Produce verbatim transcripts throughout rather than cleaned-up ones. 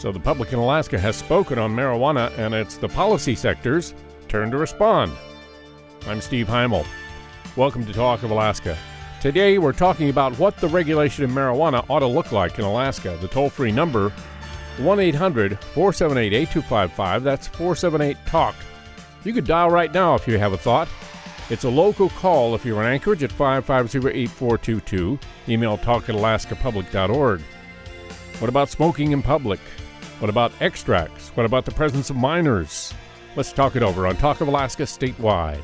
So the public in Alaska has spoken on marijuana, and it's the policy sector's turn to respond. I'm Steve Heimel. Welcome to Talk of Alaska. Today we're talking about what the regulation of marijuana ought to look like in Alaska. The toll-free number, one eight hundred four seven eight eight two five five. That's four seven eight talk. You could dial right now if you have a thought. It's a local call if you're in Anchorage at five five zero eight four two two. Email talk at alaska public dot org. What about smoking in public? What about extracts? What about the presence of minors? Let's talk it over on Talk of Alaska statewide.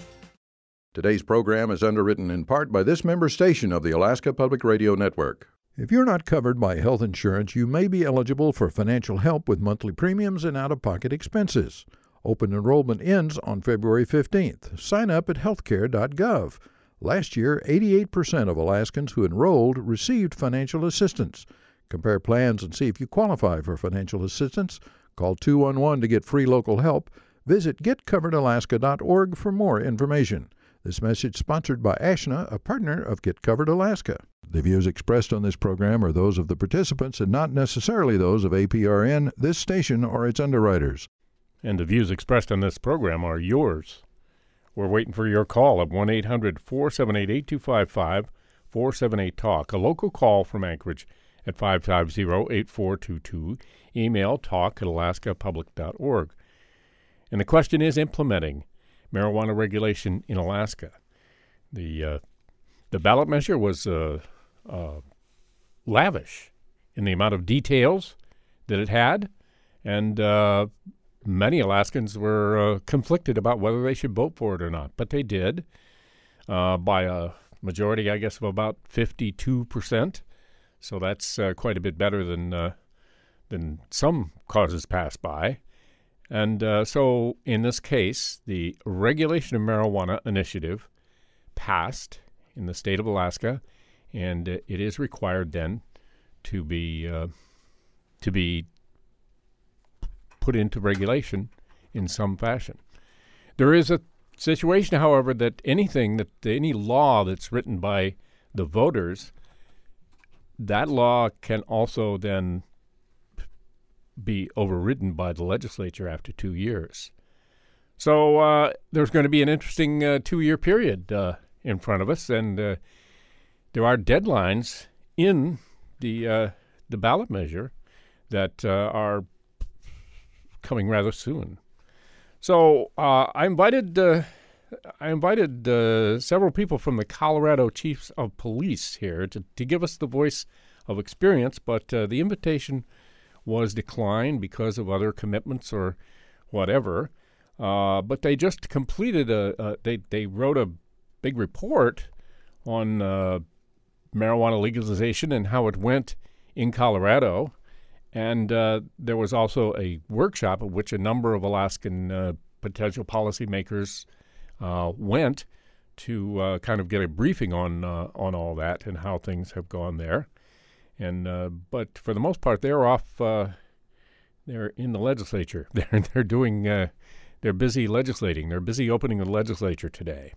Today's program is underwritten in part by this member station of the Alaska Public Radio Network. If you're not covered by health insurance, you may be eligible for financial help with monthly premiums and out-of-pocket expenses. Open enrollment ends on February fifteenth. Sign up at healthcare dot gov. Last year, eighty-eight percent of Alaskans who enrolled received financial assistance. Compare plans and see if you qualify for financial assistance. Call two one one to get free local help. Visit get covered alaska dot org for more information. This message sponsored by Ashna, a partner of Get Covered Alaska. The views expressed on this program are those of the participants and not necessarily those of A P R N, this station, or its underwriters. And the views expressed on this program are yours. We're waiting for your call at one eight hundred four seven eight eight two five five, four seven eight talk. A local call from Anchorage at five five zero eight four two two. Email talk at alaska public dot org. And the question is implementing marijuana regulation in Alaska. The uh, the ballot measure was uh, uh, lavish in the amount of details that it had, and uh, many Alaskans were uh, conflicted about whether they should vote for it or not. But they did uh, by a majority, I guess, of about fifty-two percent. So that's uh, quite a bit better than uh, than some causes passed by. And uh, so in this case, the Regulation of Marijuana Initiative passed in the state of Alaska, and uh, it is required then to be uh, to be put into regulation in some fashion. There is a situation, however, that anything that any law that's written by the voters, that law can also then be overridden by the legislature after two years. So uh, there's going to be an interesting uh, two-year period uh, in front of us, and uh, there are deadlines in the uh, the ballot measure that uh, are coming rather soon. So uh, I invited uh, I invited uh, several people from the Colorado Chiefs of Police here to, to give us the voice of experience, but uh, the invitation was declined because of other commitments or whatever. Uh, but they just completed a, a they they wrote a big report on uh, marijuana legalization and how it went in Colorado. And uh, there was also a workshop at which a number of Alaskan uh, potential policymakers uh, went to uh, kind of get a briefing on uh, on all that and how things have gone there. And uh, but for the most part, they're off. Uh, they're in the legislature. They're they're doing. Uh, they're busy legislating. They're busy opening the legislature today.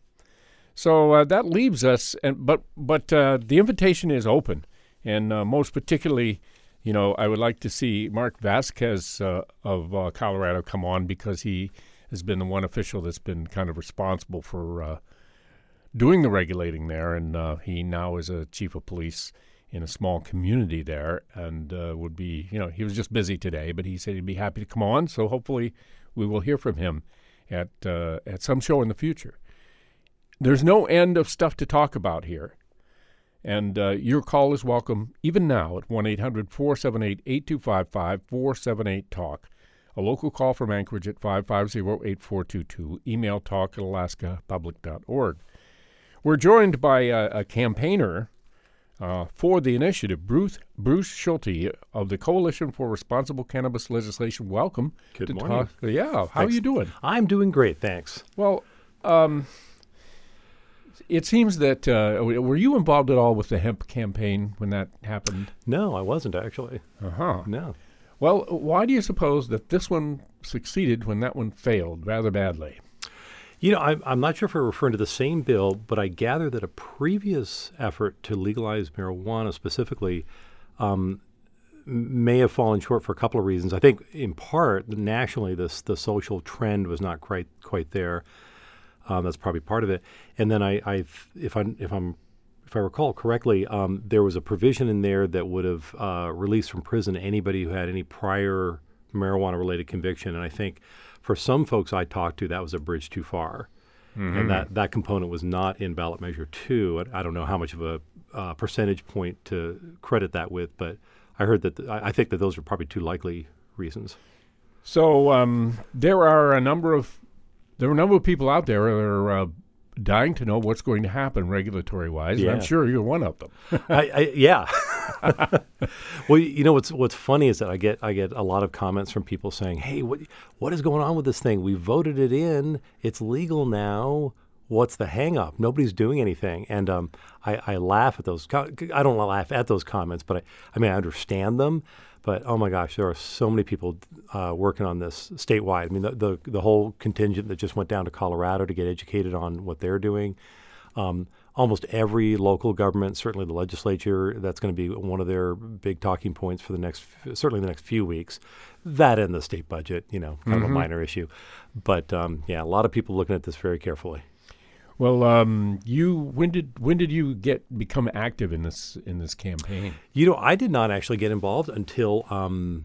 So uh, that leaves us. And but but uh, the invitation is open, and uh, most particularly, you know, I would like to see Mark Vasquez uh, of uh, Colorado come on, because he has been the one official that's been kind of responsible for uh, doing the regulating there, and uh, he now is a chief of police in a small community there, and uh, would be, you know, he was just busy today, but he said he'd be happy to come on, so hopefully we will hear from him at uh, at some show in the future. There's no end of stuff to talk about here, and uh, your call is welcome even now at one eight hundred four seven eight eight two five five, four seven eight talk. A local call from Anchorage at five five zero eight four two two. Email talk at alaska public dot org. We're joined by a, a campaigner Uh, for the initiative, Bruce, Bruce Schulte of the Coalition for Responsible Cannabis Legislation. Welcome. Good to morning. Talk. Yeah, how Thanks. are you doing? I'm doing great, thanks. Well, um, it seems that, uh, were you involved at all with the hemp campaign when that happened? No, I wasn't actually. Uh-huh. No. Well, why do you suppose that this one succeeded when that one failed rather badly? You know, I'm, I'm not sure if we're referring to the same bill, but I gather that a previous effort to legalize marijuana specifically um, may have fallen short for a couple of reasons. I think in part nationally, this the social trend was not quite quite there. Um, that's probably part of it. And then I, I if I if I'm if I recall correctly, um, there was a provision in there that would have uh, released from prison anybody who had any prior marijuana-related conviction. And I think for some folks I talked to, that was a bridge too far. Mm-hmm. And that, that component was not in ballot measure two. I, I don't know how much of a uh, percentage point to credit that with, but I heard that th- I, I think that those are probably two likely reasons. So um, there are a number of there are a number of people out there that are uh, dying to know what's going to happen regulatory-wise, Yeah. and I'm sure you're one of them. I, I, yeah. Well, you know what's what's funny is that I get I get a lot of comments from people saying, "Hey, what what is going on with this thing? We voted it in. It's legal now. What's the hang up? Nobody's doing anything." And um, I, I laugh at those. Co- I don't laugh at those comments, but I, I mean I understand them. But oh my gosh, there are so many people uh, working on this statewide. I mean the, the the whole contingent that just went down to Colorado to get educated on what they're doing. Um, almost every local government, certainly the legislature, that's going to be one of their big talking points for the next, certainly the next few weeks. That and the state budget, you know, kind mm-hmm. of a minor issue. But um, yeah, a lot of people looking at this very carefully. Well, um, you when did when did you get become active in this in this campaign? You know, I did not actually get involved until um,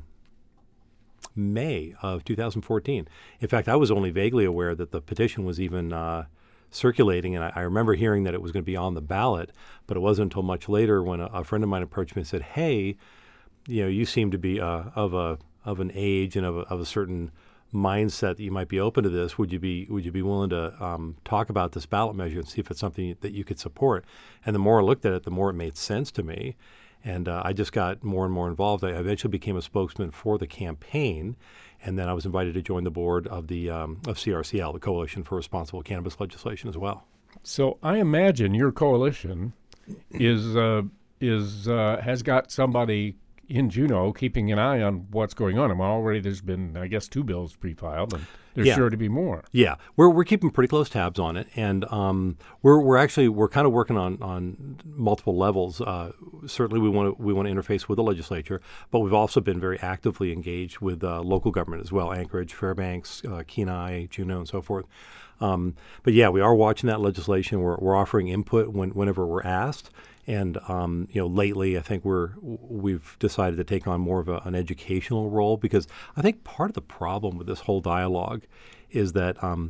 May of two thousand fourteen. In fact, I was only vaguely aware that the petition was even uh, circulating, and I, I remember hearing that it was going to be on the ballot, but it wasn't until much later when a, a friend of mine approached me and said, "Hey, you know, you seem to be uh, of a of an age and of a, of a certain mindset that you might be open to this. Would you be would you be willing to um, talk about this ballot measure and see if it's something that you could support?" And the more I looked at it, the more it made sense to me. And uh, I just got more and more involved. I eventually became a spokesman for the campaign, and then I was invited to join the board of the um, of C R C L, the Coalition for Responsible Cannabis Legislation, as well. So I imagine your coalition is uh, is uh, has got somebody in Juneau keeping an eye on what's going on. I mean, already there's been, I guess, two bills pre-filed, and there's yeah. sure to be more. Yeah, we're we're keeping pretty close tabs on it, and um, we're we're actually we're kind of working on on multiple levels. Uh, certainly, we want to we want to interface with the legislature, but we've also been very actively engaged with uh, local government as well: Anchorage, Fairbanks, uh, Kenai, Juneau, and so forth. Um, but yeah, we are watching that legislation. We're we're offering input when, whenever we're asked. And um, you know, lately, I think we're we've decided to take on more of a, an educational role, because I think part of the problem with this whole dialogue is that um,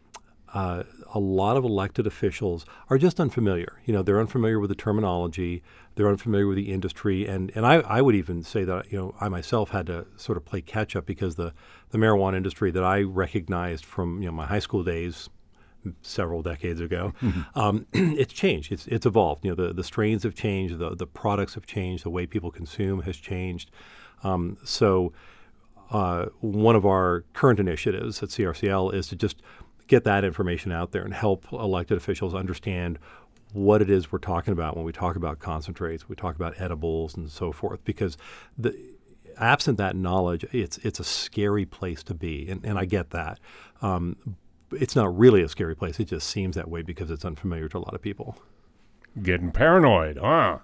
uh, a lot of elected officials are just unfamiliar. You know, they're unfamiliar with the terminology, they're unfamiliar with the industry, and and I, I would even say that you know I myself had to sort of play catch up, because the the marijuana industry that I recognized from you know my high school days several decades ago, mm-hmm. um, it's changed. It's it's evolved. You know, the, the strains have changed. The the products have changed. The way people consume has changed. Um, so, uh, one of our current initiatives at C R C L is to just get that information out there and help elected officials understand what it is we're talking about when we talk about concentrates, we talk about edibles, and so forth. Because the absent that knowledge, it's it's a scary place to be, and and I get that. Um, It's not really a scary place. It just seems that way because it's unfamiliar to a lot of people. Getting paranoid, huh?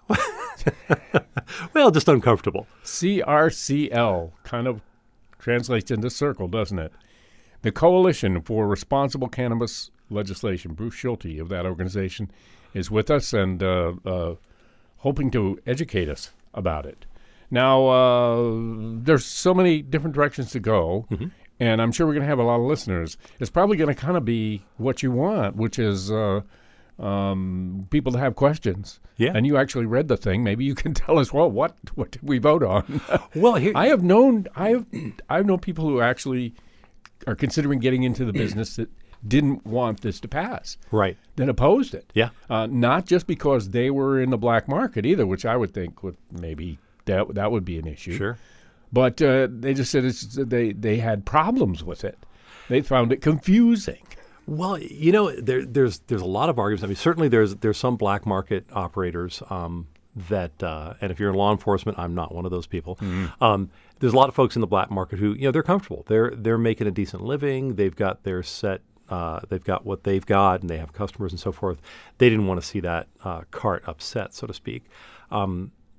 Well, just uncomfortable. C R C L kind of translates into circle, doesn't it? The Coalition for Responsible Cannabis Legislation. Bruce Schulte of that organization is with us and uh, uh, hoping to educate us about it. Now, uh, there's so many different directions to go. Mm-hmm. And I'm sure we're going to have a lot of listeners. It's probably going to kind of be what you want, which is uh, um, people to have questions. Yeah. And you actually read the thing. Maybe you can tell us, well, what what did we vote on? Well, here, I have known I have I've known people who actually are considering getting into the business that didn't want this to pass. Right. Then opposed it. Yeah. Uh, not just because they were in the black market either, which I would think would maybe that that would be an issue. Sure. But uh, they just said it's, they they had problems with it. They found it confusing. Well, you know, there, there's there's a lot of arguments. I mean, certainly there's there's some black market operators um, that, uh, and if you're in law enforcement, I'm not one of those people. Mm-hmm. Um, there's a lot of folks in the black market who, you know, they're comfortable. They're they're making a decent living. They've got their set. Uh, they've got what they've got, and they have customers and so forth. They didn't want to see that uh, cart upset, so to speak. Um,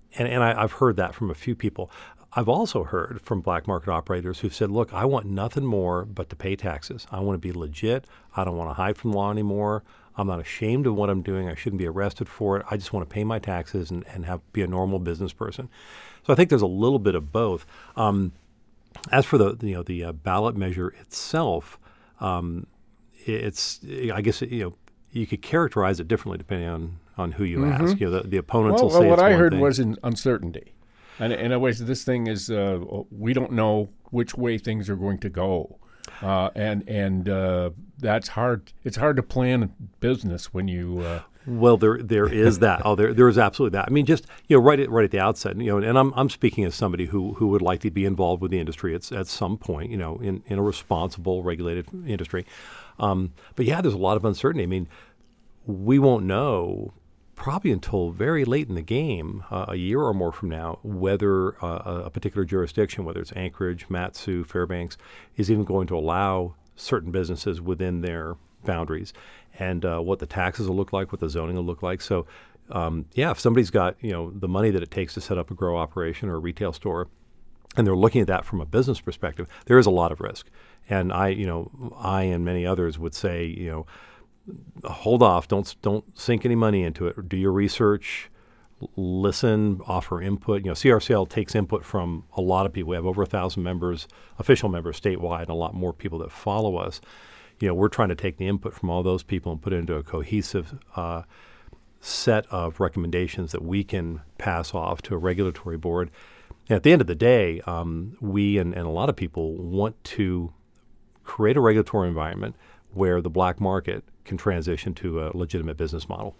and and I, I've heard that from a few people. I've also heard from black market operators who've said, look, I want nothing more but to pay taxes. I want to be legit. I don't want to hide from the law anymore. I'm not ashamed of what I'm doing. I shouldn't be arrested for it. I just want to pay my taxes and, and have be a normal business person. So I think there's a little bit of both. Um, as for the you know the uh, ballot measure itself, um, it's I guess you know you could characterize it differently depending on, on who you mm-hmm. ask. You know, the, the opponents well, will say well, what it's I one heard thing. was in uncertainty. And in other ways, this thing is, uh, we don't know which way things are going to go. Uh, and and uh, that's hard. It's hard to plan business when you... Uh, well, there there is that. Oh, there there is absolutely that. I mean, just, you know, right at, right at the outset, you know, and I'm I'm speaking as somebody who, who would like to be involved with the industry at, at some point, you know, in, in a responsible, regulated industry. Um, but yeah, there's a lot of uncertainty. I mean, we won't know probably until very late in the game, uh, a year or more from now, whether uh, a particular jurisdiction, whether it's Anchorage, Mat-Su, Fairbanks, is even going to allow certain businesses within their boundaries, and uh, what the taxes will look like, what the zoning will look like. So, um, yeah, if somebody's got you know the money that it takes to set up a grow operation or a retail store, and they're looking at that from a business perspective, there is a lot of risk. And I, you know, I and many others would say, you know, hold off. Don't don't sink any money into it. Do your research, listen, offer input. You know, C R C L takes input from a lot of people. We have over a thousand members, official members statewide, and a lot more people that follow us. You know, we're trying to take the input from all those people and put it into a cohesive uh, set of recommendations that we can pass off to a regulatory board. And at the end of the day, um, we and, and a lot of people want to create a regulatory environment where the black market can transition to a legitimate business model.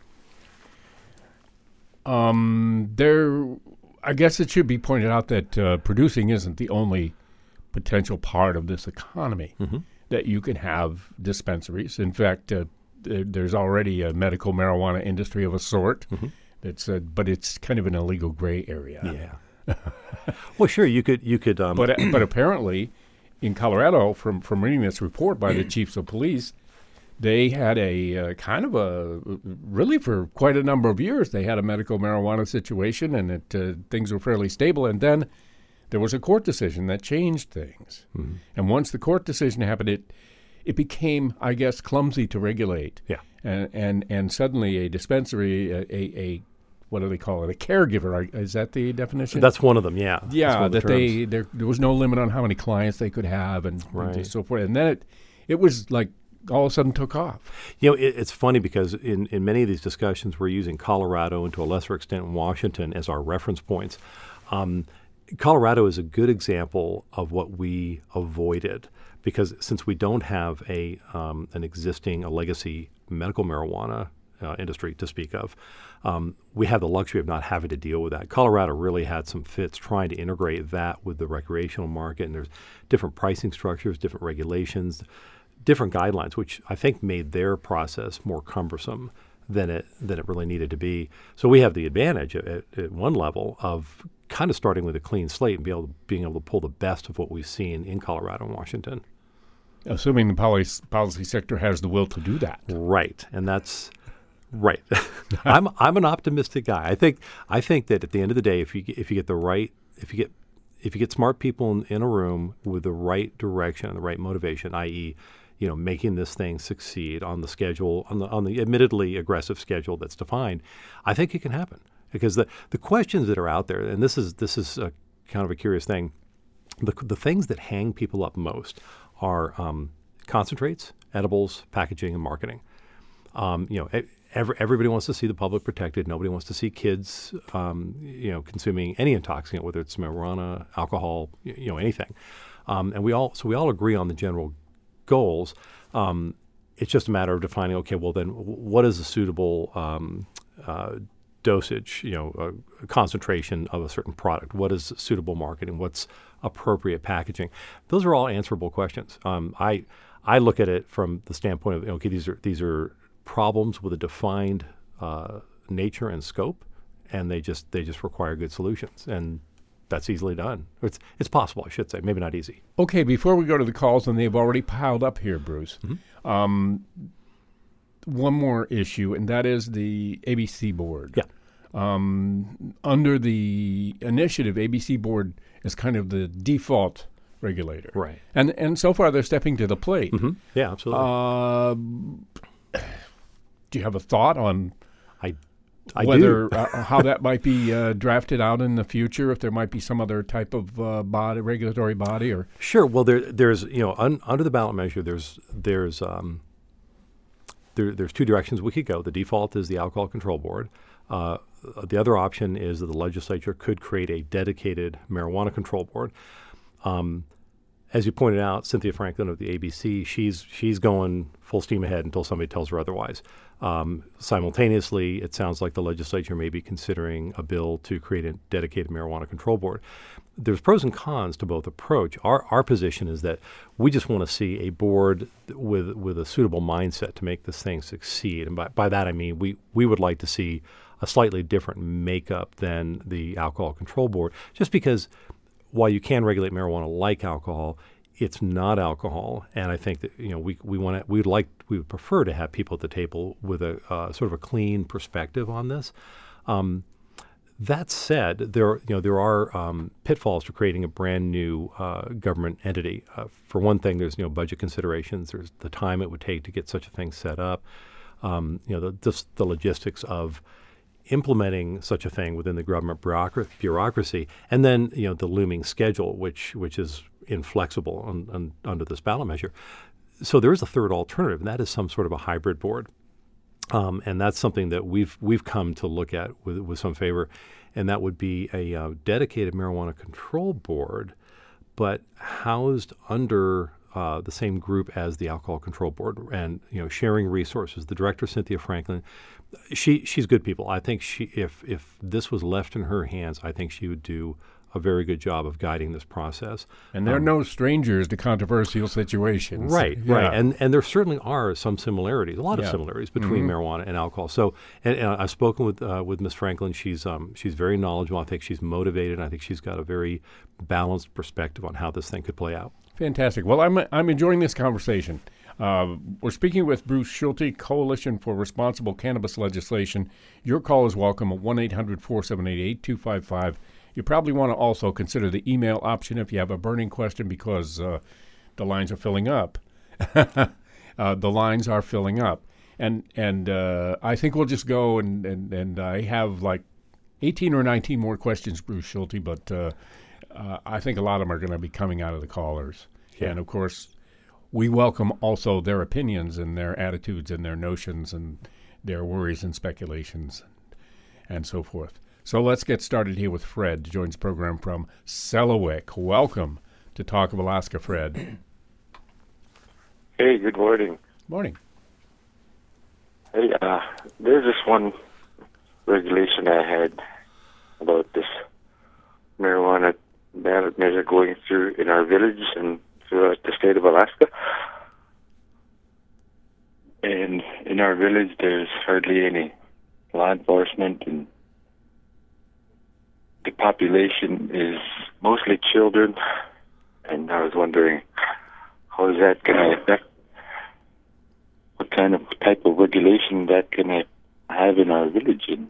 Um, there, I guess it should be pointed out that uh, producing isn't the only potential part of this economy. Mm-hmm. That you can have dispensaries. In fact, uh, there, there's already a medical marijuana industry of a sort. Mm-hmm. That's, uh, but it's kind of an illegal gray area. Yeah. Well, sure, you could, you could. Um, but but apparently, in Colorado, from from reading this report by the chiefs of police, they had a uh, kind of a really for quite a number of years they had a medical marijuana situation, and it uh, things were fairly stable. And then there was a court decision that changed things. Mm-hmm. And once the court decision happened, it it became, I guess, clumsy to regulate. Yeah. And and and suddenly a dispensary, a, a, a what do they call it? A caregiver. Is that the definition? That's one of them, yeah. Yeah, the that they there, there was no limit on how many clients they could have and, right. and so forth. And then it it was like all of a sudden took off. You know, it, it's funny because in, in many of these discussions, we're using Colorado and to a lesser extent Washington as our reference points. Um, Colorado is a good example of what we avoided because since we don't have a um, an existing, a legacy medical marijuana uh, industry to speak of, um, we have the luxury of not having to deal with that. Colorado really had some fits trying to integrate that with the recreational market, and there's different pricing structures, different regulations, different guidelines, which I think made their process more cumbersome than it than it really needed to be. So we have the advantage at, at one level of kind of starting with a clean slate and be able to, being able to pull the best of what we've seen in Colorado and Washington. Assuming the policy, policy sector has the will to do that. Right, and that's right. I'm I'm an optimistic guy. I think I think that at the end of the day, if you if you get the right if you get if you get smart people in, in a room with the right direction and the right motivation, that is, you know, making this thing succeed on the schedule, on the on the admittedly aggressive schedule that's defined, I think it can happen. Because the, the questions that are out there, and this is this is a, kind of a curious thing, the the things that hang people up most are um, concentrates, edibles, packaging, and marketing. Um, you know, every, everybody wants to see the public protected. Nobody wants to see kids, um, you know, consuming any intoxicant, whether it's marijuana, alcohol, you know, anything. Um, and we all so we all agree on the general goals. Um, it's just a matter of defining. Okay, well then, what is a suitable um, uh, dosage, you know, a concentration of a certain product? What is suitable marketing? What's appropriate packaging? Those are all answerable questions. Um, I I look at it from the standpoint of, okay, these are these are problems with a defined uh, nature and scope, and they just they just require good solutions, and that's easily done. It's it's possible, I should say, maybe not easy. Okay, before we go to the calls, and they've already piled up here, Bruce. Mm-hmm. Um, one more issue, and that is the A B C board. Yeah. Um, under the initiative, A B C Board is kind of the default regulator. Right. And and so far they're stepping to the plate. Mm-hmm. Yeah, absolutely. Uh, do you have a thought on I, I whether do. uh, how that might be uh, drafted out in the future? If there might be some other type of uh, body, regulatory body, or Sure. Well, there, there's you know un, under the ballot measure, there's there's um, there, there's two directions we could go. The default is the Alcohol Control Board. Uh, the other option is that the legislature could create a dedicated marijuana control board. Um, as you pointed out, Cynthia Franklin of the A B C, she's she's going full steam ahead until somebody tells her otherwise. Um, simultaneously, it sounds like the legislature may be considering a bill to create a dedicated marijuana control board. There's pros and cons to both approach. Our our position is that we just want to see a board with with a suitable mindset to make this thing succeed. And by, by that I mean we, we would like to see a slightly different makeup than the Alcohol Control Board, just because while you can regulate marijuana like alcohol, it's not alcohol, and I think that you know we we want to we would like we would prefer to have people at the table with a uh, sort of a clean perspective on this. Um, that said, there you know there are um, pitfalls to creating a brand new uh, government entity. Uh, for one thing, there's you know budget considerations. There's the time it would take to get such a thing set up. Um, you know the just the logistics of implementing such a thing within the government bureaucracy, bureaucracy, and then you know the looming schedule, which which is inflexible on, on, under this ballot measure. So there is a third alternative, and that is some sort of a hybrid board, um, and that's something that we've we've come to look at with with some favor, and that would be a uh, dedicated marijuana control board, but housed under Uh, the same group as the Alcohol Control Board, and you know, sharing resources. The director, Cynthia Franklin, she she's good people. I think she, if if this was left in her hands, I think she would do a very good job of guiding this process. And they're um, no strangers to controversial situations. Right, yeah. right. And and there certainly are some similarities, a lot yeah. of similarities between mm-hmm. marijuana and alcohol. So, and, and I've spoken with uh, with Miz Franklin. She's um, she's very knowledgeable. I think she's motivated. I think she's got a very balanced perspective on how this thing could play out. Fantastic. Well, I'm I'm enjoying this conversation. Uh, we're speaking with Bruce Schulte, Coalition for Responsible Cannabis Legislation. Your call is welcome at one eight hundred four seven eight eight two five five. You probably want to also consider the email option if you have a burning question, because uh, the lines are filling up. uh, the lines are filling up. And and uh, I think we'll just go, and, and, and I have like eighteen or nineteen more questions, Bruce Schulte, but uh, uh, I think a lot of them are going to be coming out of the callers. Yeah. And, of course, we welcome also their opinions and their attitudes and their notions and their worries and speculations and, and so forth. So let's get started here with Fred, who joins the program from Selawik. Welcome to Talk of Alaska, Fred. Hey, good morning. Morning. Hey, uh, there's this one regulation I had about this marijuana ballot measure going through in our village and throughout the state of Alaska. And in our village, there's hardly any law enforcement, and the population is mostly children. And I was wondering, how is that going to affect, what kind of type of regulation that going to have in our village? And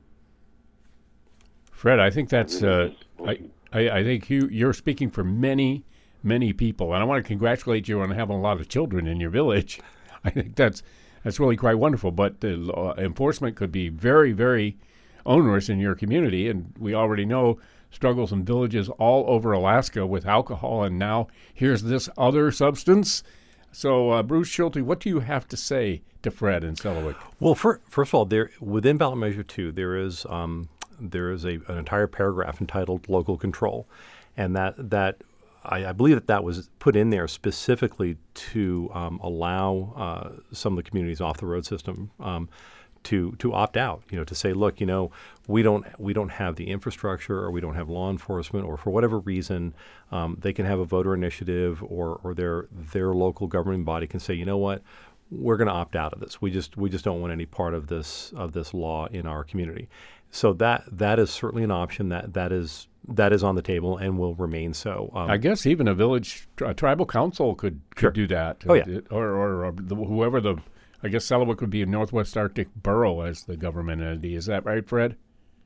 Fred, I think that's, uh, I, I, I think you, you're speaking for many, many people. And I want to congratulate you on having a lot of children in your village. I think that's that's really quite wonderful. But the law enforcement could be very, very onerous in your community. And we already know struggles in villages all over Alaska with alcohol. And now here's this other substance. So, uh, Bruce Schulte, what do you have to say to Fred in Selawik? Well, for, first of all, there within ballot measure two, there is um, there is a, an entire paragraph entitled "Local Control," and that that I, I believe that that was put in there specifically to um, allow uh, some of the communities off the road system um, to to opt out. You know, to say, look, you know, we don't we don't have the infrastructure, or we don't have law enforcement, or for whatever reason, um, they can have a voter initiative, or or their their local governing body can say, you know what, we're going to opt out of this. We just we just don't want any part of this of this law in our community. So that that is certainly an option that that is that is on the table and will remain so. Um, I guess even a village a tribal council could, could sure. do that. Oh yeah, or or, or the, whoever the I guess Selawik would be a Northwest Arctic Borough as the government entity. Is that right, Fred?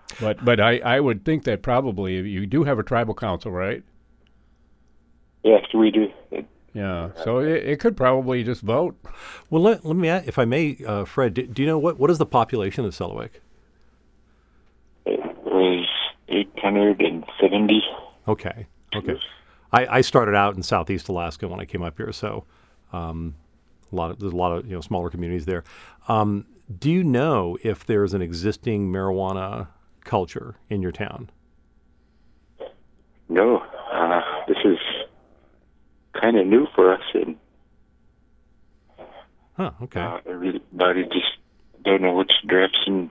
But but I, I would think that probably you do have a tribal council, right? Yes, we do. Yeah, so it, it could probably just vote. Well, let, let me ask, if I may, uh, Fred, do, do you know what, what is the population of Selawik? It was eight hundred seventy. Okay, okay. I, I started out in Southeast Alaska when I came up here, so um, a lot of there's a lot of you know smaller communities there. Um, do you know if there's an existing marijuana culture in your town? No, uh, this is kind of new for us, and Huh, okay. uh, everybody just don't know which direction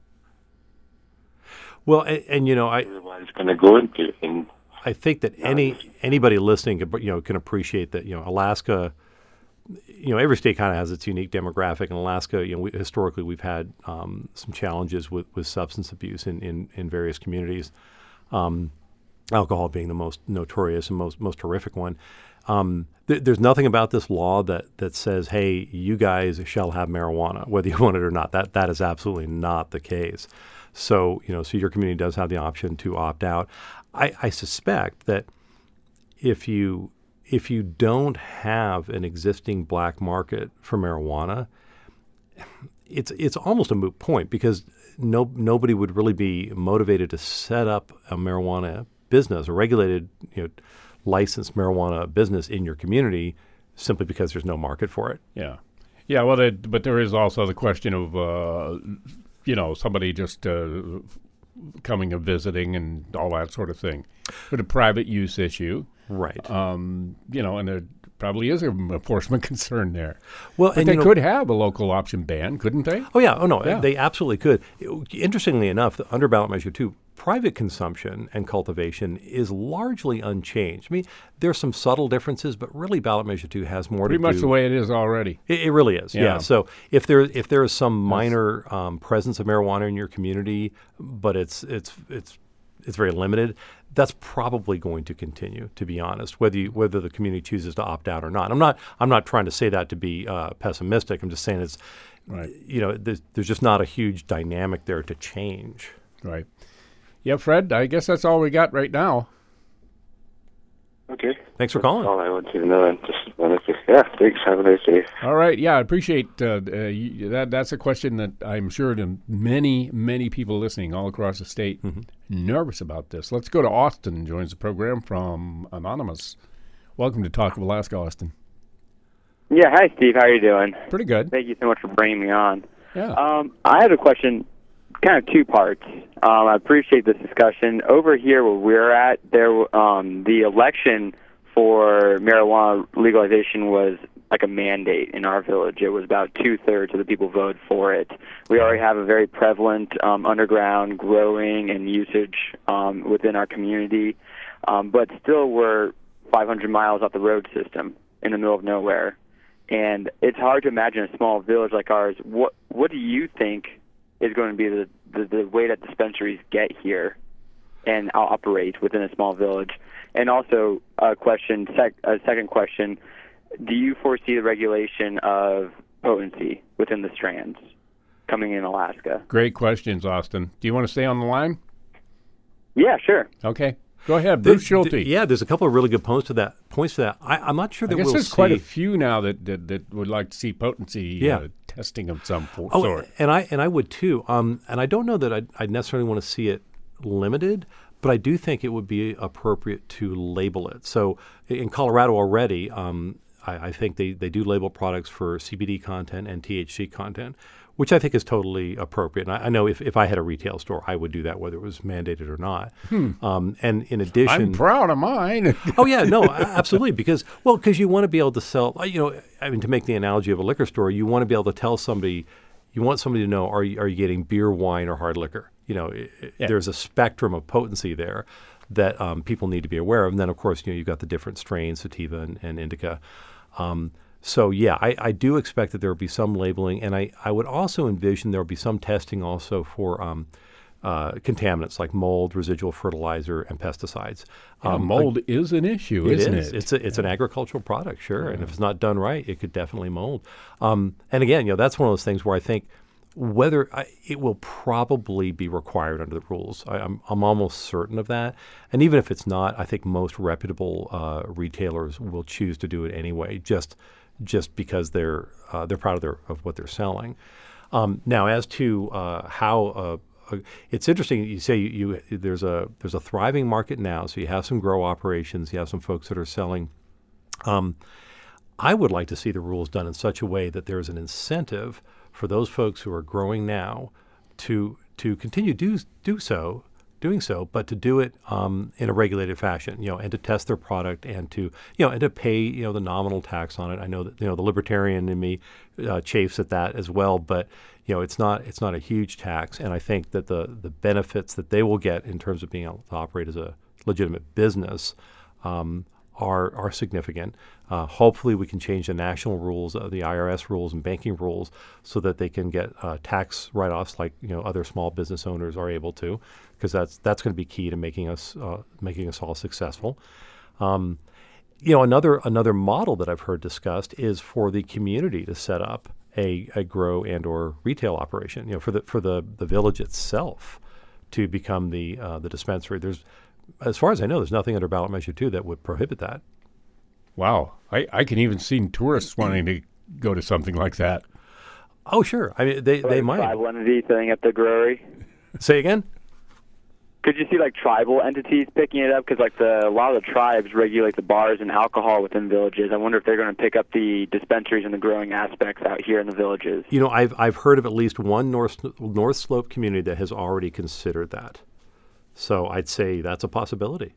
Well, and, and you know, I everybody's going to go into. And I think that any anybody listening, can, you know, can appreciate that. You know, Alaska. You know, every state kind of has its unique demographic. In Alaska, you know, we, historically we've had um, some challenges with, with substance abuse in, in, in various communities. Um, alcohol being the most notorious and most most horrific one. Um, th- there's nothing about this law that that says, "Hey, you guys shall have marijuana, whether you want it or not." That that is absolutely not the case. So, you know, so your community does have the option to opt out. I, I suspect that if you if you don't have an existing black market for marijuana, it's it's almost a moot point because no nobody would really be motivated to set up a marijuana business, a regulated, you know, licensed marijuana business in your community simply because there's no market for it. Yeah. Yeah, well, it, but there is also the question of, uh, you know, somebody just uh, coming and visiting and all that sort of thing. But a private use issue. Right. Um, you know, and there probably is an enforcement concern there. Well, but and they you know, could have a local option ban, couldn't they? Oh, yeah. Oh, no. Yeah. They absolutely could. Interestingly enough, the under ballot measure two, private consumption and cultivation is largely unchanged. I mean, there's some subtle differences, but really ballot measure two has more Pretty to much do. the way it is already. It, it really is. Yeah. Yeah. So if there if there is some minor um, presence of marijuana in your community, but it's it's it's it's very limited, that's probably going to continue, to be honest, whether you, whether the community chooses to opt out or not. I'm not I'm not trying to say that to be uh, pessimistic. I'm just saying it's, Right. you know, there's, there's just not a huge dynamic there to change. Right. Yeah, Fred, I guess that's all we got right now. okay. Thanks for calling. That's all I want you to know. And just wanted to, yeah, thanks. Have a nice day. All right. Yeah, I appreciate uh, uh, you, that. That's a question that I'm sure that many, many people listening all across the state Mm-hmm. nervous about this. Let's go to Austin, joins the program from Anonymous. Welcome to Talk of Alaska, Austin. Yeah, hi, Steve. How are you doing? Pretty good. Thank you so much for bringing me on. Yeah. Um, I have a question, kind of two parts. Um, I appreciate this discussion. Over here where we're at, there, um, the election for marijuana legalization was like a mandate in our village. It was about two-thirds of the people voted for it. We already have a very prevalent um, underground growing and usage um, within our community, um, but still we're five hundred miles off the road system in the middle of nowhere. And it's hard to imagine a small village like ours. What what do you think is going to be the, the, the way that dispensaries get here and operate within a small village? And also a question, sec, a second question, do you foresee the regulation of potency within the strands coming in Alaska? Great questions, Austin. Do you want to stay on the line? Yeah, sure. Okay. Go ahead, Bruce Th- Schulte. th- yeah, there's a couple of really good points to that. Points to that. I, I'm not sure I that guess we'll there's see. quite a few now that, that, that would like to see potency Yeah. uh, testing of some fo- Oh, sort. and I and I would too. Um, and I don't know that I'd, I'd necessarily want to see it limited, but I do think it would be appropriate to label it. So in Colorado already, um, I, I think they, they do label products for C B D content and T H C content, which I think is totally appropriate. And I, I know if, if I had a retail store, I would do that, whether it was mandated or not. Um, and in addition, I'm proud of mine. oh yeah, no, a- absolutely. Because well, because you want to be able to sell. uh, You know, I mean, to make the analogy of a liquor store, you want to be able to tell somebody. You want somebody to know: are you are you getting beer, wine, or hard liquor? You know, i i- Yeah. there's a spectrum of potency there that um, people need to be aware of. And then, of course, you know, you've got the different strains, sativa and, and indica. Um, so yeah, I, I do expect that there will be some labeling, and I, I would also envision there will be some testing also for um, uh, contaminants like mold, residual fertilizer, and pesticides. Yeah, Um, mold is an issue, it isn't is. it? It's a, it's an agricultural product, sure, and if it's not done right, it could definitely mold. Um, and again, you know, that's one of those things where I think whether I, it will probably be required under the rules. I, I'm, I'm almost certain of that. And even if it's not, I think most reputable uh, retailers will choose to do it anyway, just just because they're uh, they're proud of their of what they're selling. Um, now, as to uh, how uh, uh, it's interesting, you say you, you there's a there's a thriving market now. So you have some grow operations, you have some folks that are selling. Um, I would like to see the rules done in such a way that there's an incentive for those folks who are growing now to to continue do do so, doing so, but to do it um, in a regulated fashion, you know, and to test their product and to you know and to pay you know the nominal tax on it. I know that you know the libertarian in me uh, chafes at that as well, but you know it's not it's not a huge tax, and I think that the the benefits that they will get in terms of being able to operate as a legitimate business um, are are significant. Uh, hopefully, we can change the national rules, uh, the I R S rules and banking rules, so that they can get uh, tax write-offs like you know other small business owners are able to, because that's that's going to be key to making us uh, making us all successful. Um, you know, another another model that I've heard discussed is for the community to set up a, a grow and or retail operation. You know, for the for the, the village itself to become the uh, the dispensary. There's, as far as I know, there's nothing under ballot measure two that would prohibit that. Wow. I, I can even see tourists wanting to go to something like that. Oh, sure. I mean, they, So they like might. Tribal entity thing at the brewery. Say again? Could you see like tribal entities picking it up? Because like the a lot of the tribes regulate the bars and alcohol within villages. I wonder if they're going to pick up the dispensaries and the growing aspects out here in the villages. You know, I've I've heard of at least one North North Slope community that has already considered that. So I'd say that's a possibility.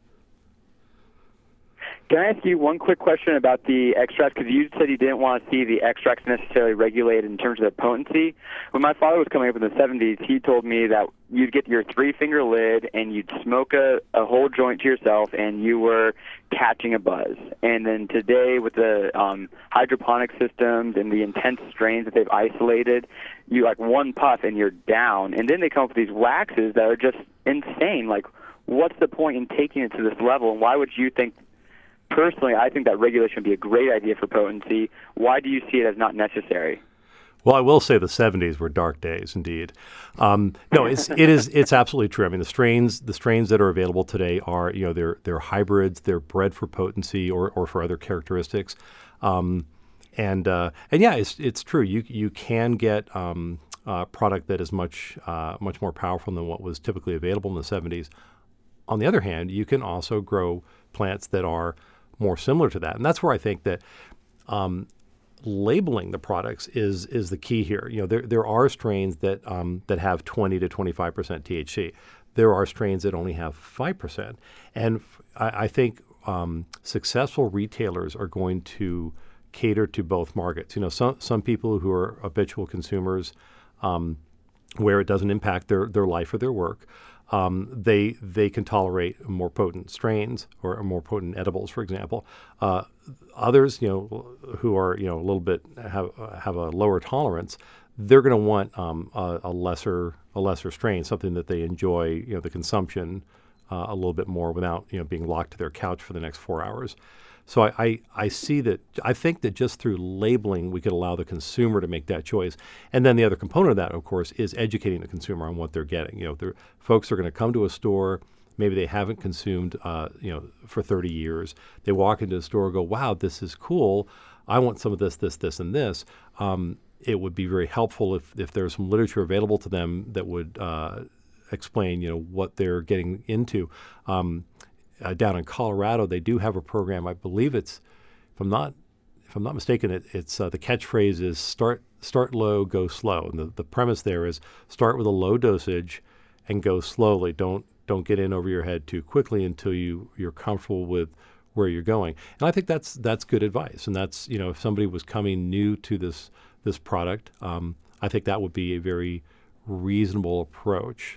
Can I ask you one quick question about the extracts? Because you said you didn't want to see the extracts necessarily regulated in terms of their potency. When my father was coming up in the seventies, he told me that you'd get your three-finger lid and you'd smoke a, a whole joint to yourself and you were catching a buzz. And then today with the um, hydroponic systems and the intense strains that they've isolated, you like one puff and you're down. And then they come up with these waxes that are just insane. Like, what's the point in taking it to this level? And why would you think... Personally, I think that regulation would be a great idea for potency. Why do you see it as not necessary? Well, I will say the seventies were dark days indeed. Um, no, it's it is it's absolutely true. I mean, the strains the strains that are available today are you know they're they're hybrids. They're bred for potency or, or for other characteristics, um, and uh, and yeah, it's it's true. You you can get um, a product that is much uh, much more powerful than what was typically available in the seventies. On the other hand, you can also grow plants that are more similar to that. And that's where I think that um, labeling the products is is the key here. You know, there there are strains that um, that have twenty to twenty-five percent T H C. There are strains that only have five percent. And f- I, I think um, successful retailers are going to cater to both markets. You know, some some people who are habitual consumers um, where it doesn't impact their, their life or their work. Um, they they can tolerate more potent strains or more potent edibles, for example. Uh, others, you know, who are you know a little bit have have a lower tolerance, they're going to want um, a, a lesser a lesser strain, something that they enjoy, you know, the consumption uh, a little bit more without you know being locked to their couch for the next four hours. So I, I, I see that, I think that just through labeling, we could allow the consumer to make that choice. And then the other component of that, of course, is educating the consumer on what they're getting. You know, folks are going to come to a store, maybe they haven't consumed, uh, you know, for thirty years. They walk into the store and go, wow, this is cool. I want some of this, this, this, and this. Um, it would be very helpful if, if there's some literature available to them that would uh, explain, you know, what they're getting into. Um, Uh, down in Colorado, they do have a program. I believe it's, if I'm not, if I'm not mistaken, it, it's uh, the catchphrase is start start low, go slow. And the, the premise there is start with a low dosage and go slowly. Don't don't get in over your head too quickly until you you're comfortable with where you're going. And I think that's that's good advice. And that's you know if somebody was coming new to this this product, um, I think that would be a very reasonable approach.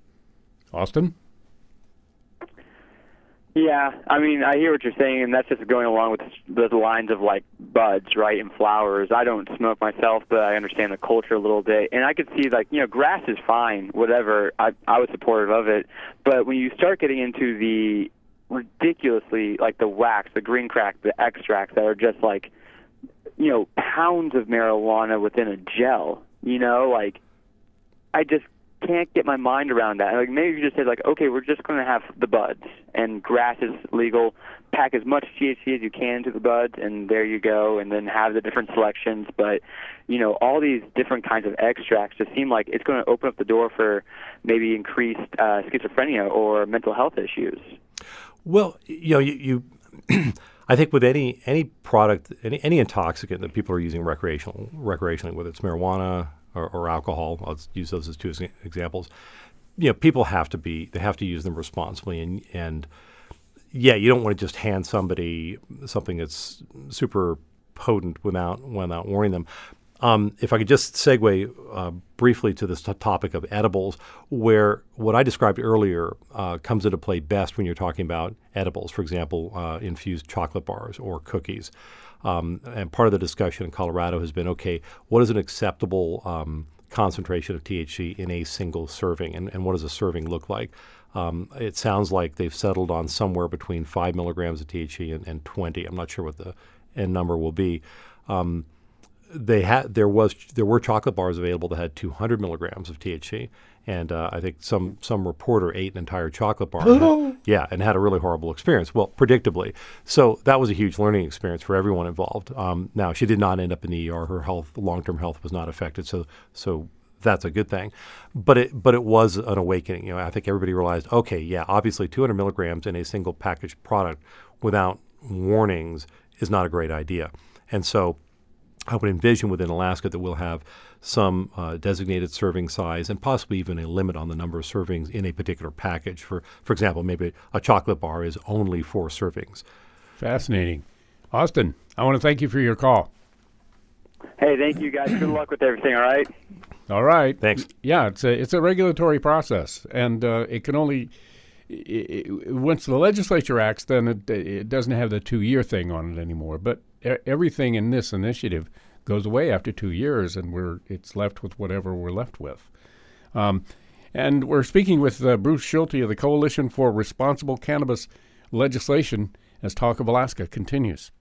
Austin? Yeah, I mean, I hear what you're saying, and that's just going along with the lines of, like, buds, right, and flowers. I don't smoke myself, but I understand the culture a little bit. And I could see, like, you know, grass is fine, whatever. I, I was supportive of it. But when you start getting into the ridiculously, like, the wax, the green crack, the extracts that are just, like, you know, pounds of marijuana within a gel, you know, like, I just can't get my mind around that. Like maybe you just say like, okay, we're just going to have the buds, and grass is legal. Pack as much T H C as you can to the buds, and there you go. And then have the different selections. But you know, all these different kinds of extracts just seem like it's going to open up the door for maybe increased uh, schizophrenia or mental health issues. Well, you know, you. you I think with any any product, any any intoxicant that people are using recreational recreationally, whether it's marijuana or, or alcohol, I'll use those as two examples. You know, people have to be they have to use them responsibly, and and yeah, you don't want to just hand somebody something that's super potent without without warning them. Um, if I could just segue uh, briefly to this t- topic of edibles, where what I described earlier uh, comes into play best when you're talking about edibles, for example, uh, infused chocolate bars or cookies. Um, and part of the discussion in Colorado has been, okay, what is an acceptable um, concentration of T H C in a single serving, and, and what does a serving look like? Um, it sounds like they've settled on somewhere between five milligrams of T H C and, and twenty. I'm not sure what the end number will be. Um, They had there was there were chocolate bars available that had two hundred milligrams of T H C, and uh, I think some some reporter ate an entire chocolate bar. and had, yeah, and had a really horrible experience. Well, predictably, so that was a huge learning experience for everyone involved. Um, now, she did not end up in the E R. Her health, long term health, was not affected. So so that's a good thing. But it but it was an awakening. You know, I think everybody realized, okay, yeah, obviously two hundred milligrams in a single packaged product without warnings is not a great idea, and so I would envision within Alaska that we'll have some uh, designated serving size and possibly even a limit on the number of servings in a particular package. For for example, maybe a chocolate bar is only four servings. Fascinating. Austin, I want to thank you for your call. Hey, thank you guys. Good luck with everything, all right? All right. Thanks. Yeah, it's a, it's a regulatory process, and uh, it can only it, it, once the legislature acts, then it, it doesn't have the two-year thing on it anymore. But everything in this initiative goes away after two years, and we're it's left with whatever we're left with. Um, and we're speaking with uh, Bruce Schulte of the Coalition for Responsible Cannabis Legislation as Talk of Alaska continues.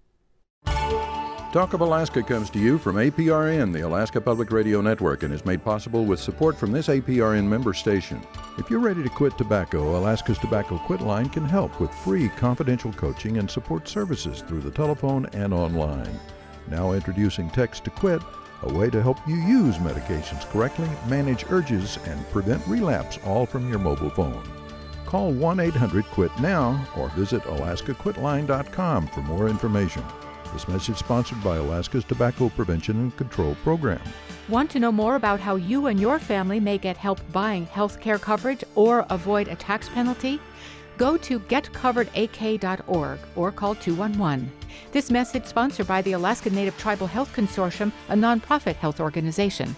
Talk of Alaska comes to you from A P R N, the Alaska Public Radio Network, and is made possible with support from this A P R N member station. If you're ready to quit tobacco, Alaska's Tobacco Quit Line can help with free confidential coaching and support services through the telephone and online. Now introducing Text to Quit, a way to help you use medications correctly, manage urges, and prevent relapse, all from your mobile phone. Call one eight hundred quit now or visit alaska quit line dot com for more information. This message sponsored by Alaska's Tobacco Prevention and Control Program. Want to know more about how you and your family may get help buying health care coverage or avoid a tax penalty? Go to get covered a k dot org or call two one one. This message sponsored by the Alaska Native Tribal Health Consortium, a nonprofit health organization.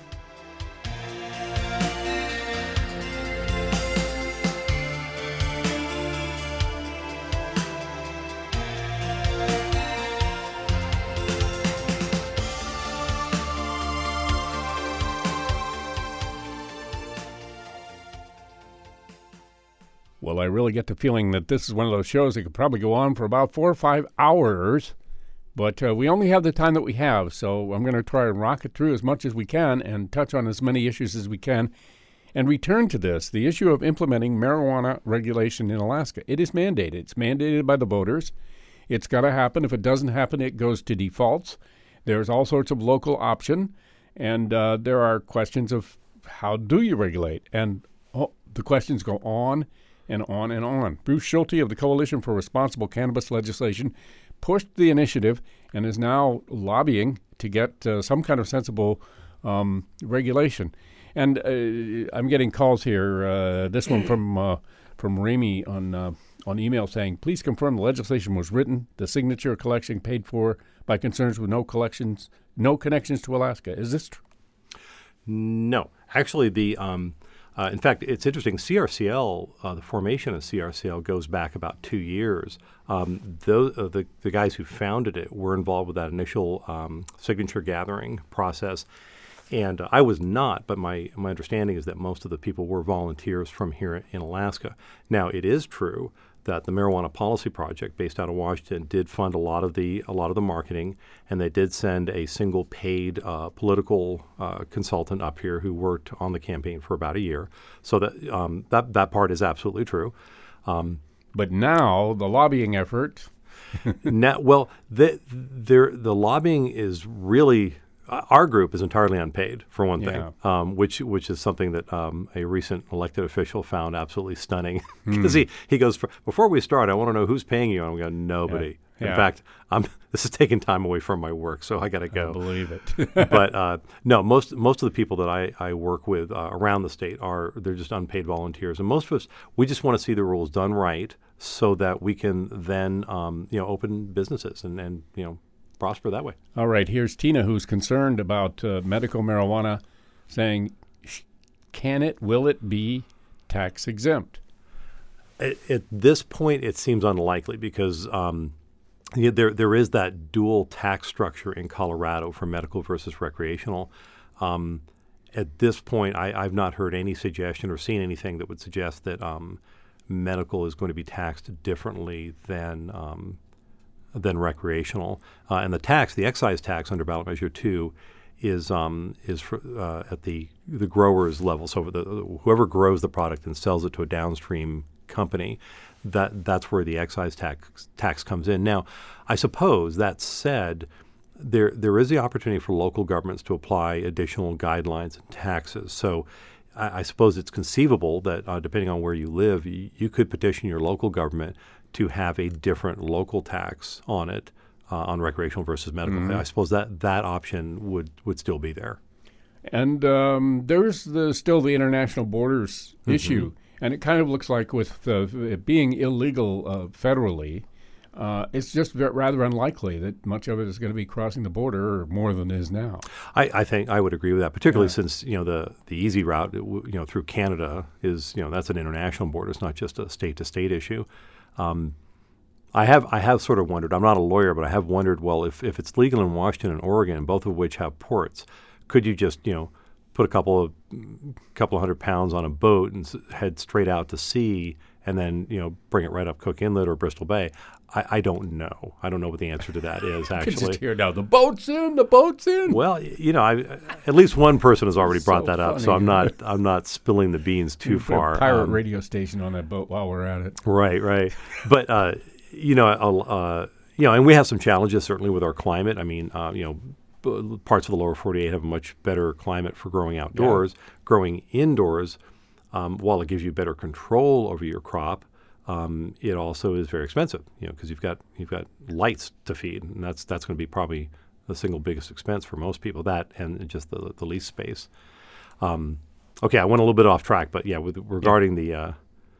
Well, I really get the feeling that this is one of those shows that could probably go on for about four or five hours, but uh, we only have the time that we have, so I'm going to try and rock it through as much as we can and touch on as many issues as we can and return to this, the issue of implementing marijuana regulation in Alaska. It is mandated. It's mandated by the voters. It's got to happen. If it doesn't happen, it goes to defaults. There's all sorts of local option, and uh, there are questions of how do you regulate, and oh, the questions go on and on and on. Bruce Schulte of the Coalition for Responsible Cannabis Legislation pushed the initiative and is now lobbying to get uh, some kind of sensible um, regulation. And uh, I'm getting calls here. Uh, this one from uh, from Ramy on uh, on email saying, "Please confirm the legislation was written, the signature collection paid for by concerns with no collections, no connections to Alaska." Is this true? No, actually, the um, Uh, in fact, it's interesting. C R C L, uh, the formation of C R C L goes back about two years. Um, those, uh, the, the guys who founded it were involved with that initial um, signature gathering process. And uh, I was not, but my, my understanding is that most of the people were volunteers from here in Alaska. Now, it is true that the Marijuana Policy Project, based out of Washington, did fund a lot of the a lot of the marketing, and they did send a single paid uh, political uh, consultant up here who worked on the campaign for about a year. So that um, that that part is absolutely true. Um, but now the lobbying effort. now, well, the, the the lobbying is really. Our group is entirely unpaid, for one thing, yeah. um, which which is something that um, a recent elected official found absolutely stunning. Because mm. he, he goes, before we start, I want to know who's paying you. And I'm going, nobody. Yeah. In yeah. fact, I'm, this is taking time away from my work, so I got to go. I believe it. But uh, no, most most of the people that I, I work with uh, around the state are they're just unpaid volunteers, and most of us we just want to see the rules done right so that we can then um, you know open businesses and, and you know. prosper that way. All right, here's Tina, who's concerned about uh, medical marijuana, saying, can it, will it be tax exempt? At, at this point, it seems unlikely because um, yeah, there there is that dual tax structure in Colorado for medical versus recreational. Um, at this point, I, I've not heard any suggestion or seen anything that would suggest that um, medical is going to be taxed differently than um, than recreational. Uh, and the tax, the excise tax under ballot measure two, is um, is for, uh, at the the grower's level. So the, whoever grows the product and sells it to a downstream company, that that's where the excise tax tax comes in. Now, I suppose that said, there there is the opportunity for local governments to apply additional guidelines and taxes. So I, I suppose it's conceivable that uh, depending on where you live, y- you could petition your local government to have a different local tax on it, uh, on recreational versus medical. Mm-hmm. I suppose that that option would, would still be there. And um, there's the, still the international borders mm-hmm. issue. And it kind of looks like with uh, it being illegal uh, federally, uh, it's just v- rather unlikely that much of it is going to be crossing the border, or more than it is now. I, I think I would agree with that, particularly yeah. since you know the, the easy route, you know, through Canada is you know that's an international border. It's not just a state to state issue. Um, I have I have sort of wondered, I'm not a lawyer, but I have wondered, well, if, if it's legal in Washington and Oregon, both of which have ports, could you just, you know, put a couple of couple of hundred pounds on a boat and s- head straight out to sea and then, you know, bring it right up Cook Inlet or Bristol Bay? I, I don't know. I don't know what the answer to that is, actually. I can just hear now, the boat's in, the boat's in. Well, you know, I, at least one person has already brought so that up, funny. so I'm not I'm not spilling the beans too Put far. a pirate um, radio station on that boat while we're at it. Right, right. But, uh, you know, uh, you know, and we have some challenges certainly with our climate. I mean, uh, you know, b- parts of the lower forty-eight have a much better climate for growing outdoors. Yeah. Growing indoors, um, while it gives you better control over your crop, um, it also is very expensive. You know, because you've got you've got lights to feed, and that's that's going to be probably the single biggest expense for most people. That and just the the lease space. Um, okay, I went a little bit off track, but yeah, with regarding yeah. the uh,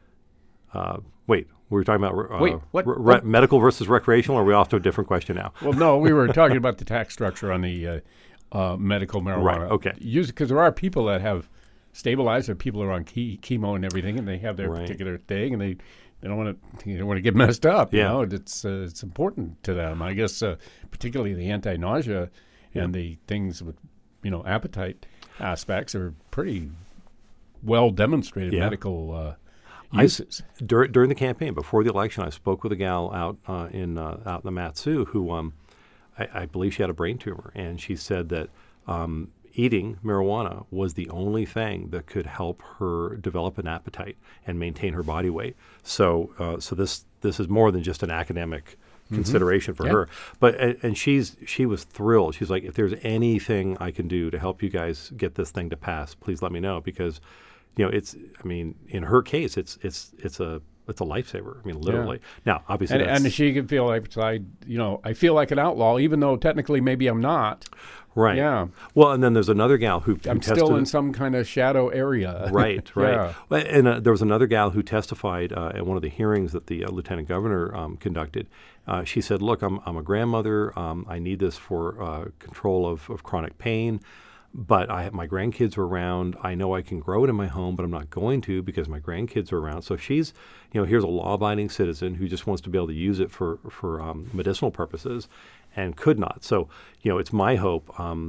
uh, wait. We were talking about uh, Wait, what, re- what? medical versus recreational, or are we off to a different question now? Well, no, we were talking about the tax structure on the uh, uh, medical marijuana. Right, okay. Because there are people that have stabilized, or people are on ke- chemo and everything, and they have their right. particular thing, and they, they don't want to you don't want to get messed up. Yeah. You know, it's uh, it's important to them. I guess uh, particularly the anti-nausea yeah. and the things with you know appetite aspects are pretty well demonstrated yeah. medical. Uh, I, dur- during the campaign, before the election, I spoke with a gal out uh, in uh, out in the Mat-Su who um, I, I believe she had a brain tumor, and she said that um, eating marijuana was the only thing that could help her develop an appetite and maintain her body weight. So, uh, so this this is more than just an academic mm-hmm. consideration for yeah. her. But and, and she's she was thrilled. She's like, if there's anything I can do to help you guys get this thing to pass, please let me know because. You know, it's. I mean, in her case, it's it's it's a it's a lifesaver. I mean, literally. Yeah. Now, obviously, and, that's, and she can feel like I, you know, I feel like an outlaw, even though technically maybe I'm not. Right. Yeah. Well, and then there's another gal who, who I'm testified. still in some kind of shadow area. Right. Right. yeah. Well, and uh, there was another gal who testified uh, at one of the hearings that the uh, lieutenant governor um, conducted. Uh, she said, "Look, I'm I'm a grandmother. Um, I need this for uh, control of, of chronic pain." But I have my grandkids are around. I know I can grow it in my home, but I'm not going to because my grandkids are around. So she's, you know, here's a law-abiding citizen who just wants to be able to use it for for um, medicinal purposes, and could not. So, you know, it's my hope um,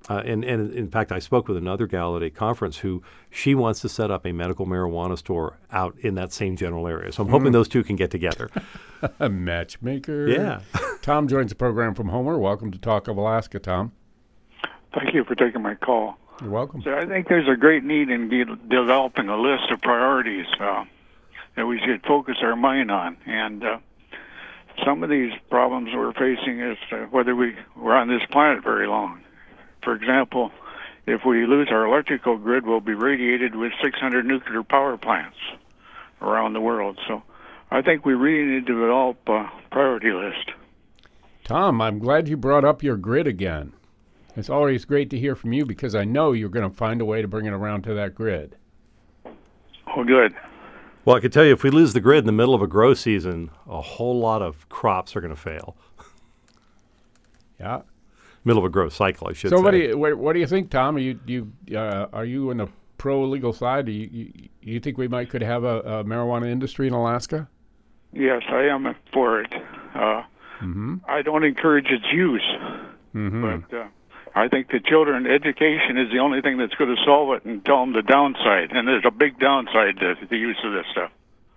Uh, and, and in fact, I spoke with another gal at a conference who she wants to set up a medical marijuana store out in that same general area. So I'm hoping Mm. those two can get together. A matchmaker. Yeah. Tom joins the program from Homer. Welcome to Talk of Alaska, Tom. Thank you for taking my call. You're welcome. So I think there's a great need in de- developing a list of priorities uh, that we should focus our mind on. And uh, some of these problems we're facing is uh, whether we, we're on this planet very long. For example, if we lose our electrical grid, we'll be radiated with six hundred nuclear power plants around the world. So I think we really need to develop a priority list. Tom, I'm glad you brought up your grid again. It's always great to hear from you because I know you're going to find a way to bring it around to that grid. Oh, good. Well, I can tell you, if we lose the grid in the middle of a grow season, a whole lot of crops are going to fail. Yeah. Middle of a growth cycle, I should So say. what do you what, what do you think, Tom? Are you you uh, are you in the pro legal side? Do you, you you think we might could have a, a marijuana industry in Alaska? Yes, I am for it. Uh, Mm-hmm. I don't encourage its use, Mm-hmm. but uh, I think the children education is the only thing that's going to solve it, and tell them the downside. And there's a big downside to the use of this stuff.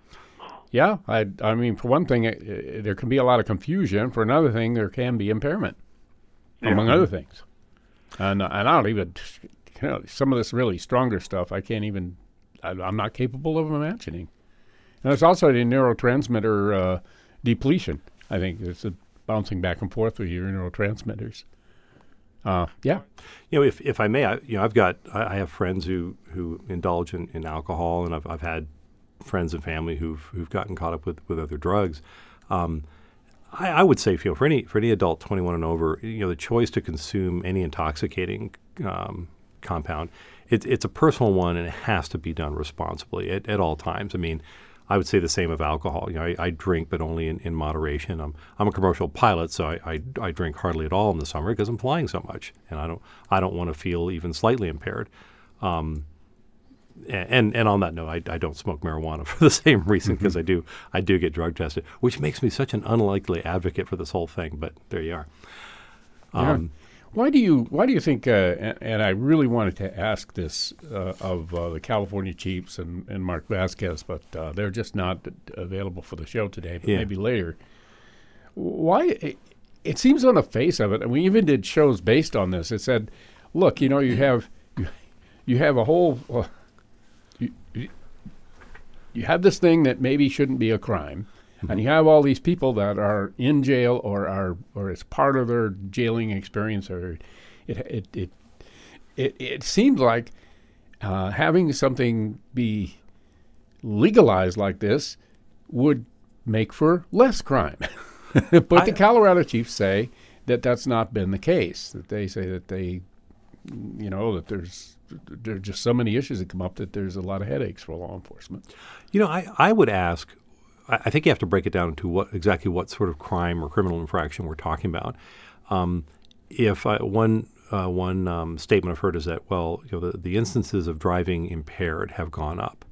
Yeah, I I mean, for one thing, it, it, there can be a lot of confusion. For another thing, there can be impairment, among other things. And and I don't even, you know, some of this really stronger stuff I can't even, I, I'm not capable of imagining. And there's also the neurotransmitter uh, depletion. I think it's a bouncing back and forth with your neurotransmitters. Uh, yeah. You know, if if I may, I, you know, I've got I, I have friends who who indulge in, in alcohol, and I've I've had friends and family who've who've gotten caught up with, with other drugs. Um, I, I would say, you know, for any for any adult twenty-one and over, you know, the choice to consume any intoxicating um, compound, it, it's a personal one, and it has to be done responsibly at, at all times. I mean, I would say the same of alcohol. You know, I, I drink, but only in, in moderation. I'm I'm a commercial pilot, so I, I, I drink hardly at all in the summer because I'm flying so much, and I don't I don't want to feel even slightly impaired. Um, and and on that note, I, I don't smoke marijuana for the same reason because I do I do get drug tested, which makes me such an unlikely advocate for this whole thing. But there you are. Um, Yeah. Why do you Why do you think? Uh, and, and I really wanted to ask this uh, of uh, the California Chiefs and, and Mark Vasquez, but uh, they're just not available for the show today. But Yeah. maybe later. Why? It, it seems on the face of it, and we even did shows based on this. It said, "Look, you know, you have you, you have a whole uh, you, you you have this thing that maybe shouldn't be a crime." And you have all these people that are in jail or are or it's part of their jailing experience, or it it it it, it seems like uh, having something be legalized like this would make for less crime. But I- the Colorado Chiefs say that that's not been the case. That they say that they, you know, that there's there are just so many issues that come up that there's a lot of headaches for law enforcement. You know, I, I would ask, I, I think you have to break it down into what exactly what sort of crime or criminal infraction we're talking about. Um, if I, one uh, one um, statement I've heard is that, well, you know, the, the instances of driving impaired have gone up.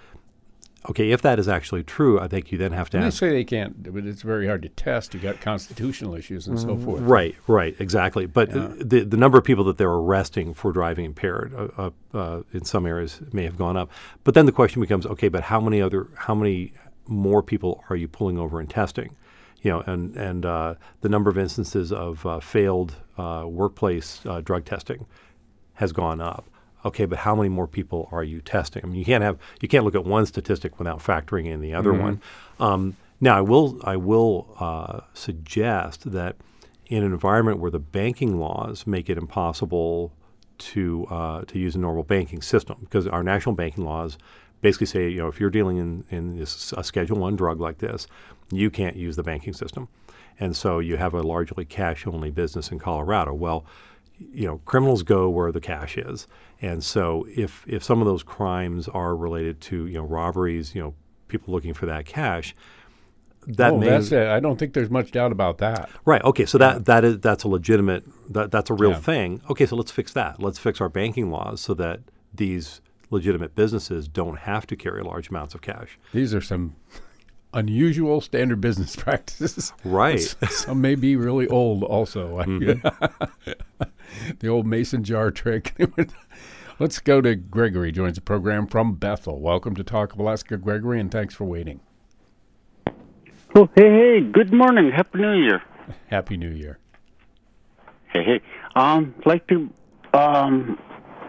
Okay, if that is actually true, I think you then have to And they ask. say they can't, but it's very hard to test. You got constitutional issues and so forth. Right, right, exactly. But Yeah. uh, the the number of people that they're arresting for driving impaired uh, uh, uh, in some areas may have gone up. But then the question becomes, okay, but how many other, how many more people are you pulling over and testing? You know, and and uh, the number of instances of uh, failed uh, workplace uh, drug testing has gone up. Okay, but how many more people are you testing? I mean, you can't have you can't look at one statistic without factoring in the other Mhm. one. Um, now, I will I will uh, suggest that in an environment where the banking laws make it impossible to uh, to use a normal banking system, because our national banking laws basically say, you know, if you're dealing in in this, a Schedule One drug like this, you can't use the banking system, and so you have a largely cash-only business in Colorado. Well, you know, criminals go where the cash is. And so if if some of those crimes are related to, you know, robberies, you know, people looking for that cash, that oh, may that's it. I don't think there's much doubt about that. Right. Okay, so that that is that's a legitimate that that's a real Yeah. thing. Okay, so let's fix that. Let's fix our banking laws so that these legitimate businesses don't have to carry large amounts of cash. These are some unusual standard business practices. Right. Some may be really old also. Mhm. The old mason jar trick. Let's go to Gregory, joins the program from Bethel. Welcome to Talk of Alaska, Gregory, and thanks for waiting. Oh, hey, hey, good morning. Happy New Year. Happy New Year. Hey, hey. Um, like to, um,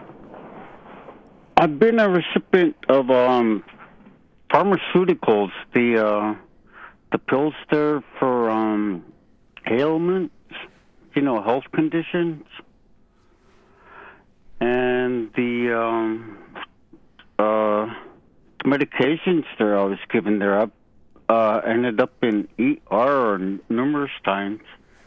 I've been a recipient of, um, pharmaceuticals, the, uh, the pills there for, um, ailments, you know, health conditions. And the, um, uh, medications there I was given there, I uh, ended up in E R numerous times.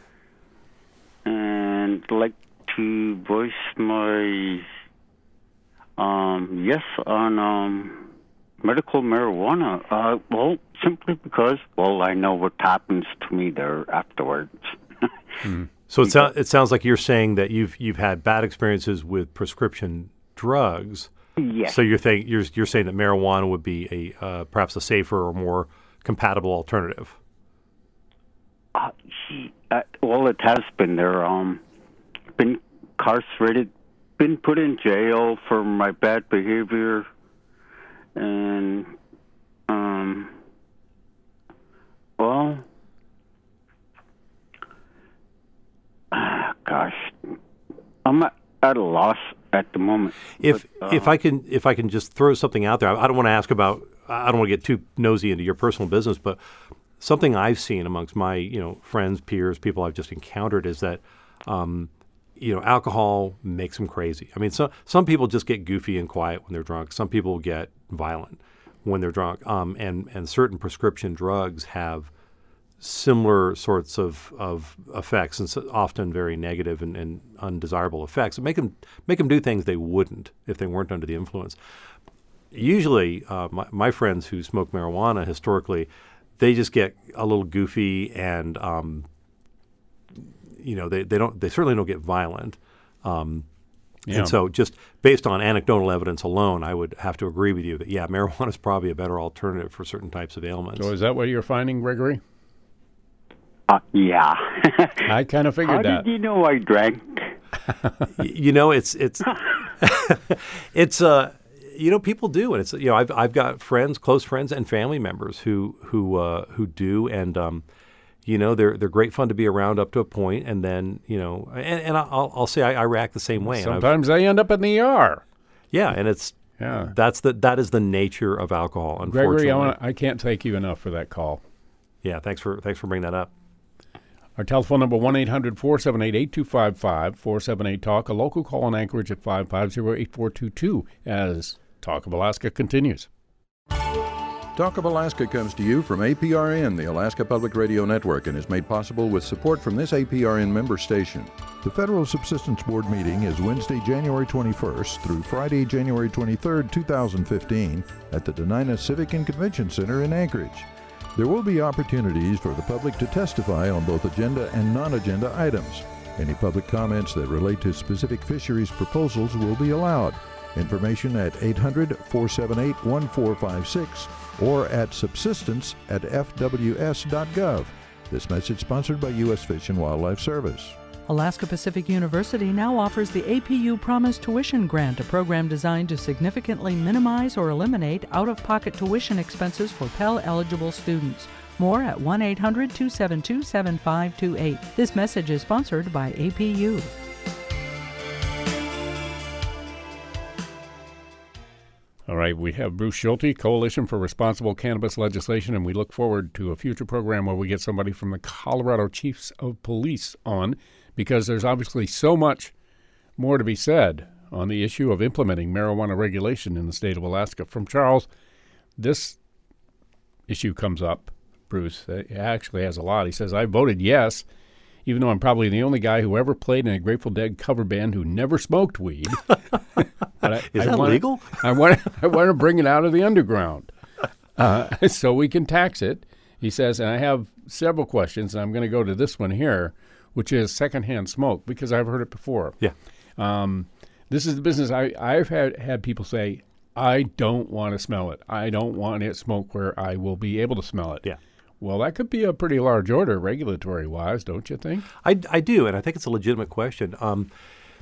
And I'd like to voice my, um, yes on, um, medical marijuana. Uh, well, simply because, well, I know what happens to me there afterwards. Hmm. So it, so, it sounds like you're saying that you've you've had bad experiences with prescription drugs. Yes. So you're think you're you're saying that marijuana would be a uh, perhaps a safer or more compatible alternative. Uh, uh, well, it has been there. Um, been incarcerated, been put in jail for my bad behavior, and um, well. Gosh, I'm at a loss at the moment. If but, uh, if I can if I can just throw something out there, I, I don't want to ask about. I don't want to get too nosy into your personal business, but something I've seen amongst my you know friends, peers, people I've just encountered is that um, you know alcohol makes them crazy. I mean, so, some people just get goofy and quiet when they're drunk. Some people get violent when they're drunk, um, and and certain prescription drugs have similar sorts of, of effects, and so often very negative and, and undesirable effects. Make them make them do things they wouldn't if they weren't under the influence. Usually, uh, my, my friends who smoke marijuana historically, they just get a little goofy, and um, you know they, they don't they certainly don't get violent. Um, yeah. And so, just based on anecdotal evidence alone, I would have to agree with you that yeah, marijuana is probably a better alternative for certain types of ailments. So, is that what you're finding, Gregory? Uh, yeah. I kind of figured How that. How did you know I drank? you know, it's it's it's uh you know people do, and it's you know I've I've got friends, close friends, and family members who who uh, who do, and um, you know they're they're great fun to be around up to a point, and then you know, and, and I'll I'll say I, I react the same way. Sometimes I end up in the E R. Yeah, and it's yeah that's the that is the nature of alcohol. Unfortunately, Gregory, I, wanna, I can't thank you enough for that call. Yeah, thanks for thanks for bringing that up. Our telephone number, one eight hundred four seven eight eight two five five, four seven eight talk, a local call in Anchorage at five five zero eight four two two as Talk of Alaska continues. Talk of Alaska comes to you from A P R N, the Alaska Public Radio Network, and is made possible with support from this A P R N member station. The Federal Subsistence Board meeting is Wednesday, January twenty-first through Friday, January twenty-third, two thousand fifteen at the Denina Civic and Convention Center in Anchorage. There will be opportunities for the public to testify on both agenda and non-agenda items. Any public comments that relate to specific fisheries proposals will be allowed. Information at eight hundred four seven eight one four five six or at subsistence at f w s dot gov. This message sponsored by U S Fish and Wildlife Service. Alaska Pacific University now offers the A P U Promise Tuition Grant, a program designed to significantly minimize or eliminate out-of-pocket tuition expenses for Pell-eligible students. More at one eight hundred two seven two seven five two eight. This message is sponsored by A P U. All right, we have Bruce Schulte, Coalition for Responsible Cannabis Legislation, and we look forward to a future program where we get somebody from the Colorado Chiefs of Police on, because there's obviously so much more to be said on the issue of implementing marijuana regulation in the state of Alaska. From Charles, this issue comes up, Bruce. He actually has a lot. He says, I voted yes, even though I'm probably the only guy who ever played in a Grateful Dead cover band who never smoked weed. But I, Is I that wanna, legal? I want, I want to bring it out of the underground uh, so we can tax it. He says, and I have several questions, and I'm going to go to this one here, which is secondhand smoke, because I've heard it before. Yeah. Um, this is the business I, I've had, had people say, I don't want to smell it. I don't want it smoke where I will be able to smell it. Yeah. Well, that could be a pretty large order regulatory-wise, don't you think? I, I do, and I think it's a legitimate question. Um,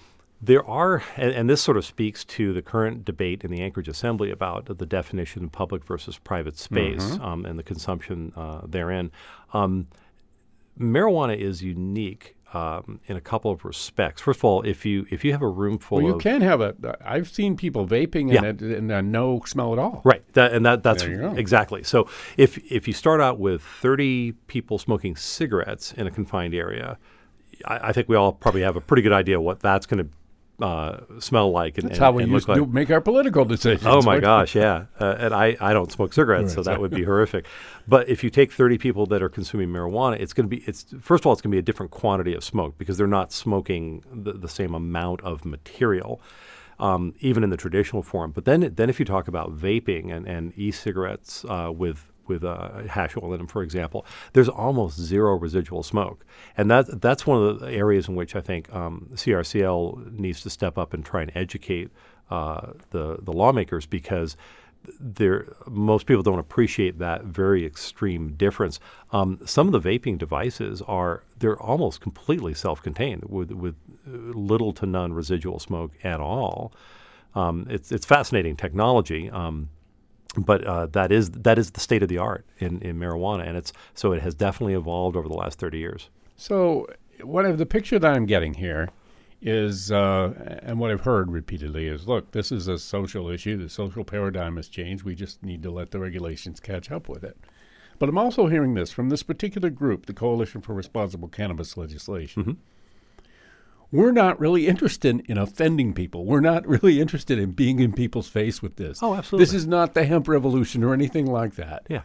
There are, and, and this sort of speaks to the current debate in the Anchorage Assembly about the definition of public versus private space Mm-hmm. um, and the consumption uh, therein. Um, marijuana is unique um, in a couple of respects. First of all, if you if you have a room full Well, you of can have a. I've seen people vaping Yeah. and, it, and uh, no smell at all. right, that, and that that's There you go. exactly. So if if you start out with thirty people smoking cigarettes in a confined area, I, I think we all probably have a pretty good idea what that's going to uh, smell like. And, That's and, how we and used look to like. make our political decisions. Oh my What- gosh, yeah. Uh, and I, I don't smoke cigarettes, so Right, that so- would be horrific. But if you take thirty people that are consuming marijuana, it's going to be it's first of all it's going to be a different quantity of smoke because they're not smoking the, the same amount of material. Um, even in the traditional form. But then, then if you talk about vaping and, and e-cigarettes uh, with with uh, hash oil in them, for example, there's almost zero residual smoke, and that that's one of the areas in which I think um, C R C L needs to step up and try and educate uh, the the lawmakers because there most people don't appreciate that very extreme difference. Um, some of the vaping devices are they're almost completely self-contained with with little to none residual smoke at all. Um, it's it's fascinating technology, um, but uh, that is that is the state of the art in, in marijuana, and it's so it has definitely evolved over the last thirty years. So, what I, the picture that I'm getting here is, uh, and what I've heard repeatedly is, look, this is a social issue. The social paradigm has changed. We just need to let the regulations catch up with it. But I'm also hearing this from this particular group, the Coalition for Responsible Cannabis Legislation. Mm-hmm. We're not really interested in offending people. We're not really interested in being in people's face with this. Oh, absolutely. This is not the hemp revolution or anything like that. Yeah.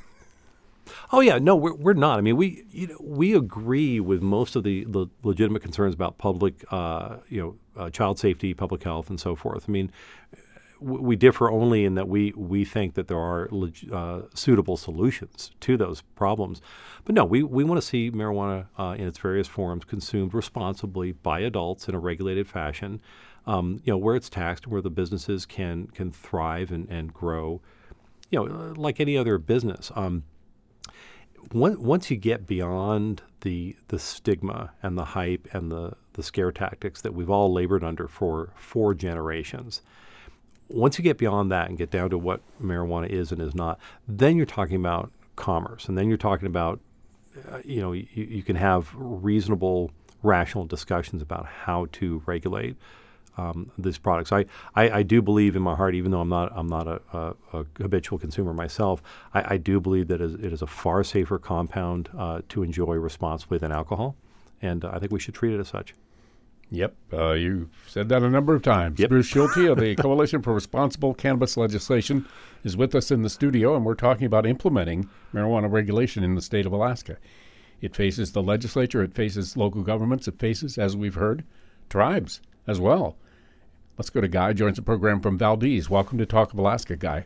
Oh yeah, no, we're we're not. I mean, we you know we agree with most of the, the legitimate concerns about public, uh, you know, uh, child safety, public health, and so forth. I mean, w- we differ only in that we we think that there are leg- uh, suitable solutions to those problems. But no, we, we want to see marijuana uh, in its various forms consumed responsibly by adults in a regulated fashion. Um, you know, where it's taxed, where the businesses can can thrive and, and grow. You know, like any other business. Um, Once you get beyond the the stigma and the hype and the, the scare tactics that we've all labored under for four generations, once you get beyond that and get down to what marijuana is and is not, then you're talking about commerce, and then you're talking about, uh, you know, you, you can have reasonable, rational discussions about how to regulate Um, these products. I, I, I do believe in my heart, even though I'm not I'm not a, a, a habitual consumer myself, I, I do believe that it is a far safer compound uh, to enjoy responsibly than alcohol, and uh, I think we should treat it as such. Yep, uh, you said that a number of times. Yep. Bruce Schulte of the Coalition for Responsible Cannabis Legislation is with us in the studio, and we're talking about implementing marijuana regulation in the state of Alaska. It faces the legislature, it faces local governments, it faces, as we've heard, tribes as well. Let's go to Guy, joins the program from Valdez. Welcome to Talk of Alaska, Guy.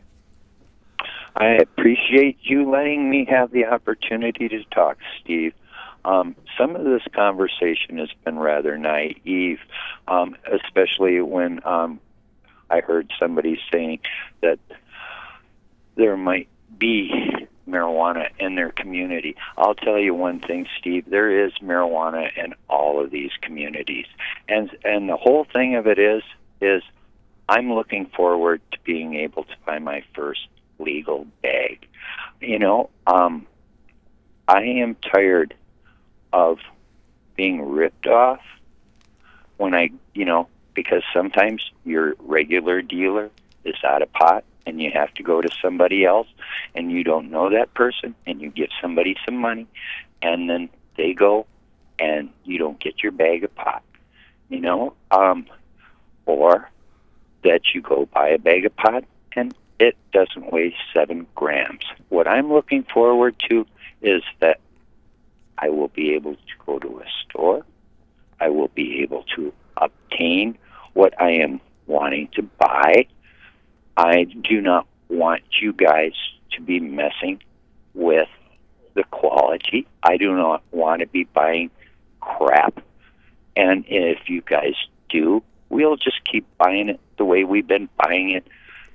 I appreciate you letting me have the opportunity to talk, Steve. Um, some of this conversation has been rather naive, um, especially when um, I heard somebody saying that there might be marijuana in their community. I'll tell you one thing, Steve, there is marijuana in all of these communities. And and the whole thing of it is, is I'm looking forward to being able to buy my first legal bag. You know, um, I am tired of being ripped off when I, you know, because sometimes your regular dealer is out of pot and you have to go to somebody else and you don't know that person and you give somebody some money and then they go and you don't get your bag of pot, you know, um, or that you go buy a bag of pot and it doesn't weigh seven grams. What I'm looking forward to is that I will be able to go to a store. I will be able to obtain what I am wanting to buy. I do not want you guys to be messing with the quality. I do not want to be buying crap. And if you guys do, we'll just keep buying it the way we've been buying it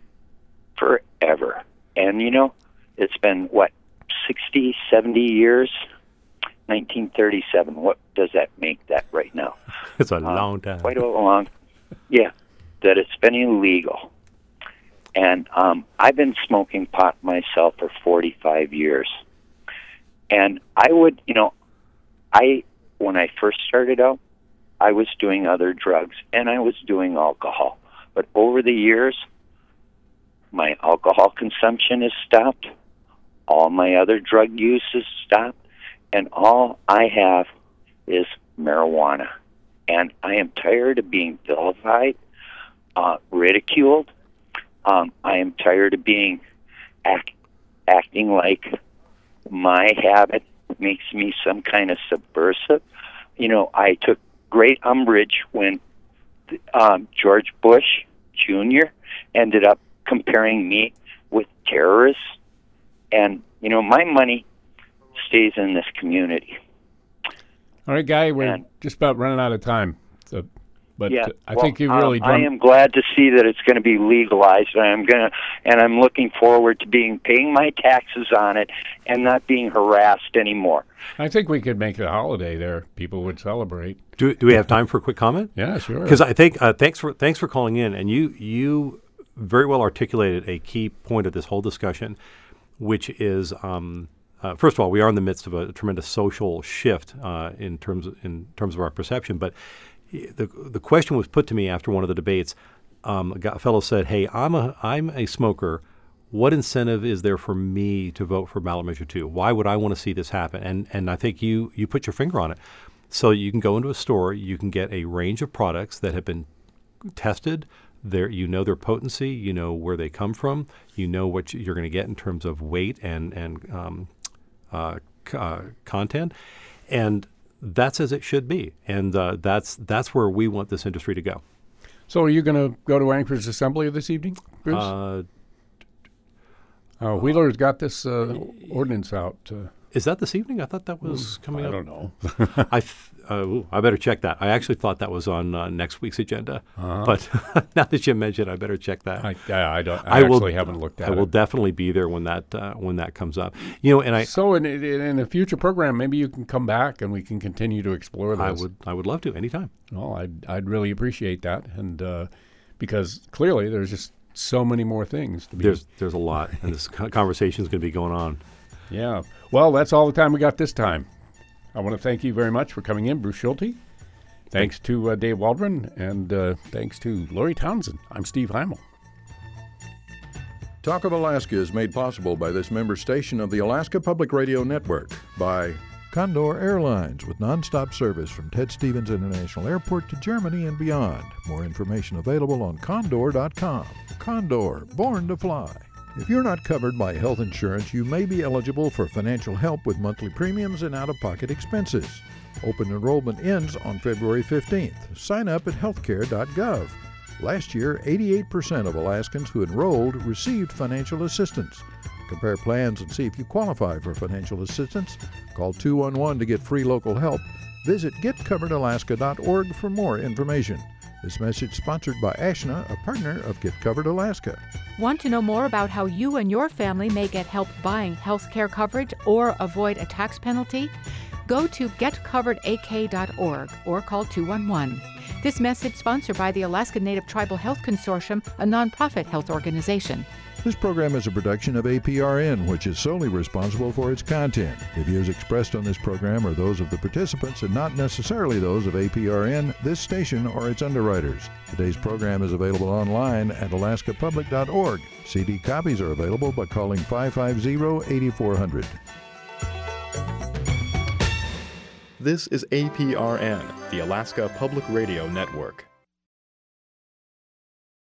forever. And, you know, it's been, what, sixty, seventy years? nineteen thirty-seven. What does that make that right now? It's a Um, long time. Quite a long, Yeah, that it's been illegal. And um, I've been smoking pot myself for forty-five years. And I would, you know, I when I first started out, I was doing other drugs and I was doing alcohol. But over the years, my alcohol consumption has stopped. All my other drug use has stopped. And all I have is marijuana. And I am tired of being vilified, uh, ridiculed. Um, I am tired of being act, acting like my habit makes me some kind of subversive. You know, I took great umbrage when um, George Bush Junior ended up comparing me with terrorists. And, you know, my money stays in this community. All right, Guy, we're and, just about running out of time. So, but yeah, uh, I well, think you really. Um, I am glad to see that it's going to be legalized. And I'm going to, and I'm looking forward to being paying my taxes on it and not being harassed anymore. I think we could make it a holiday there. People would celebrate. Do Do we have time for a quick comment? Yeah, sure. Because I think uh, thanks for thanks for calling in, and you you very well articulated a key point of this whole discussion, which is. Um, Uh, first of all, we are in the midst of a tremendous social shift uh, in terms of, in terms of our perception. But the the question was put to me after one of the debates. Um, a, guy, a fellow said, "Hey, I'm a I'm a smoker. What incentive is there for me to vote for ballot measure two? Why would I want to see this happen?" And and I think you you put your finger on it. So you can go into a store, you can get a range of products that have been tested. There, you know their potency, you know where they come from, you know what you're going to get in terms of weight and and um, Uh, c- uh, content, and that's as it should be, and uh, that's that's where we want this industry to go. So, are you going to go to Anchorage Assembly this evening, Bruce? Uh, uh, Wheeler's got this uh, ordinance out. Uh, Is that this evening? I thought that was coming I up. don't know. I th- uh, ooh, I better check that. I actually thought that was on uh, next week's agenda, Uh-huh. but now that you mentioned, I better check that. I, I, I don't. I, I actually will, haven't looked at I it. will definitely be there when that uh, when that comes up. You know, and I So, in, in in a future program, maybe you can come back and we can continue to explore this. I would I would love to anytime. Well, I'd I'd really appreciate that, and uh, because clearly there's just so many more things to be. There's there's a lot, and this conversation is going to be going on. Yeah. Well, that's all the time we got this time. I want to thank you very much for coming in, Bruce Schulte. Thanks to uh, Dave Waldron, and uh, thanks to Lori Townsend. I'm Steve Heimel. Talk of Alaska is made possible by this member station of the Alaska Public Radio Network, by Condor Airlines, with nonstop service from Ted Stevens International Airport to Germany and beyond. More information available on condor dot com. Condor, born to fly. If you're not covered by health insurance, you may be eligible for financial help with monthly premiums and out-of-pocket expenses. Open enrollment ends on February fifteenth. Sign up at healthcare dot gov. Last year, eighty-eight percent of Alaskans who enrolled received financial assistance. Compare plans and see if you qualify for financial assistance. Call two one one to get free local help. Visit get covered alaska dot org for more information. This message sponsored by Ashna, a partner of Get Covered Alaska. Want to know more about how you and your family may get help buying health care coverage or avoid a tax penalty? Go to get covered a k dot org or call two one one. This message sponsored by the Alaska Native Tribal Health Consortium, a nonprofit health organization. This program is a production of A P R N, which is solely responsible for its content. The views expressed on this program are those of the participants and not necessarily those of A P R N, this station, or its underwriters. Today's program is available online at alaska public dot org. C D copies are available by calling five five zero, eight four zero zero. This is A P R N, the Alaska Public Radio Network.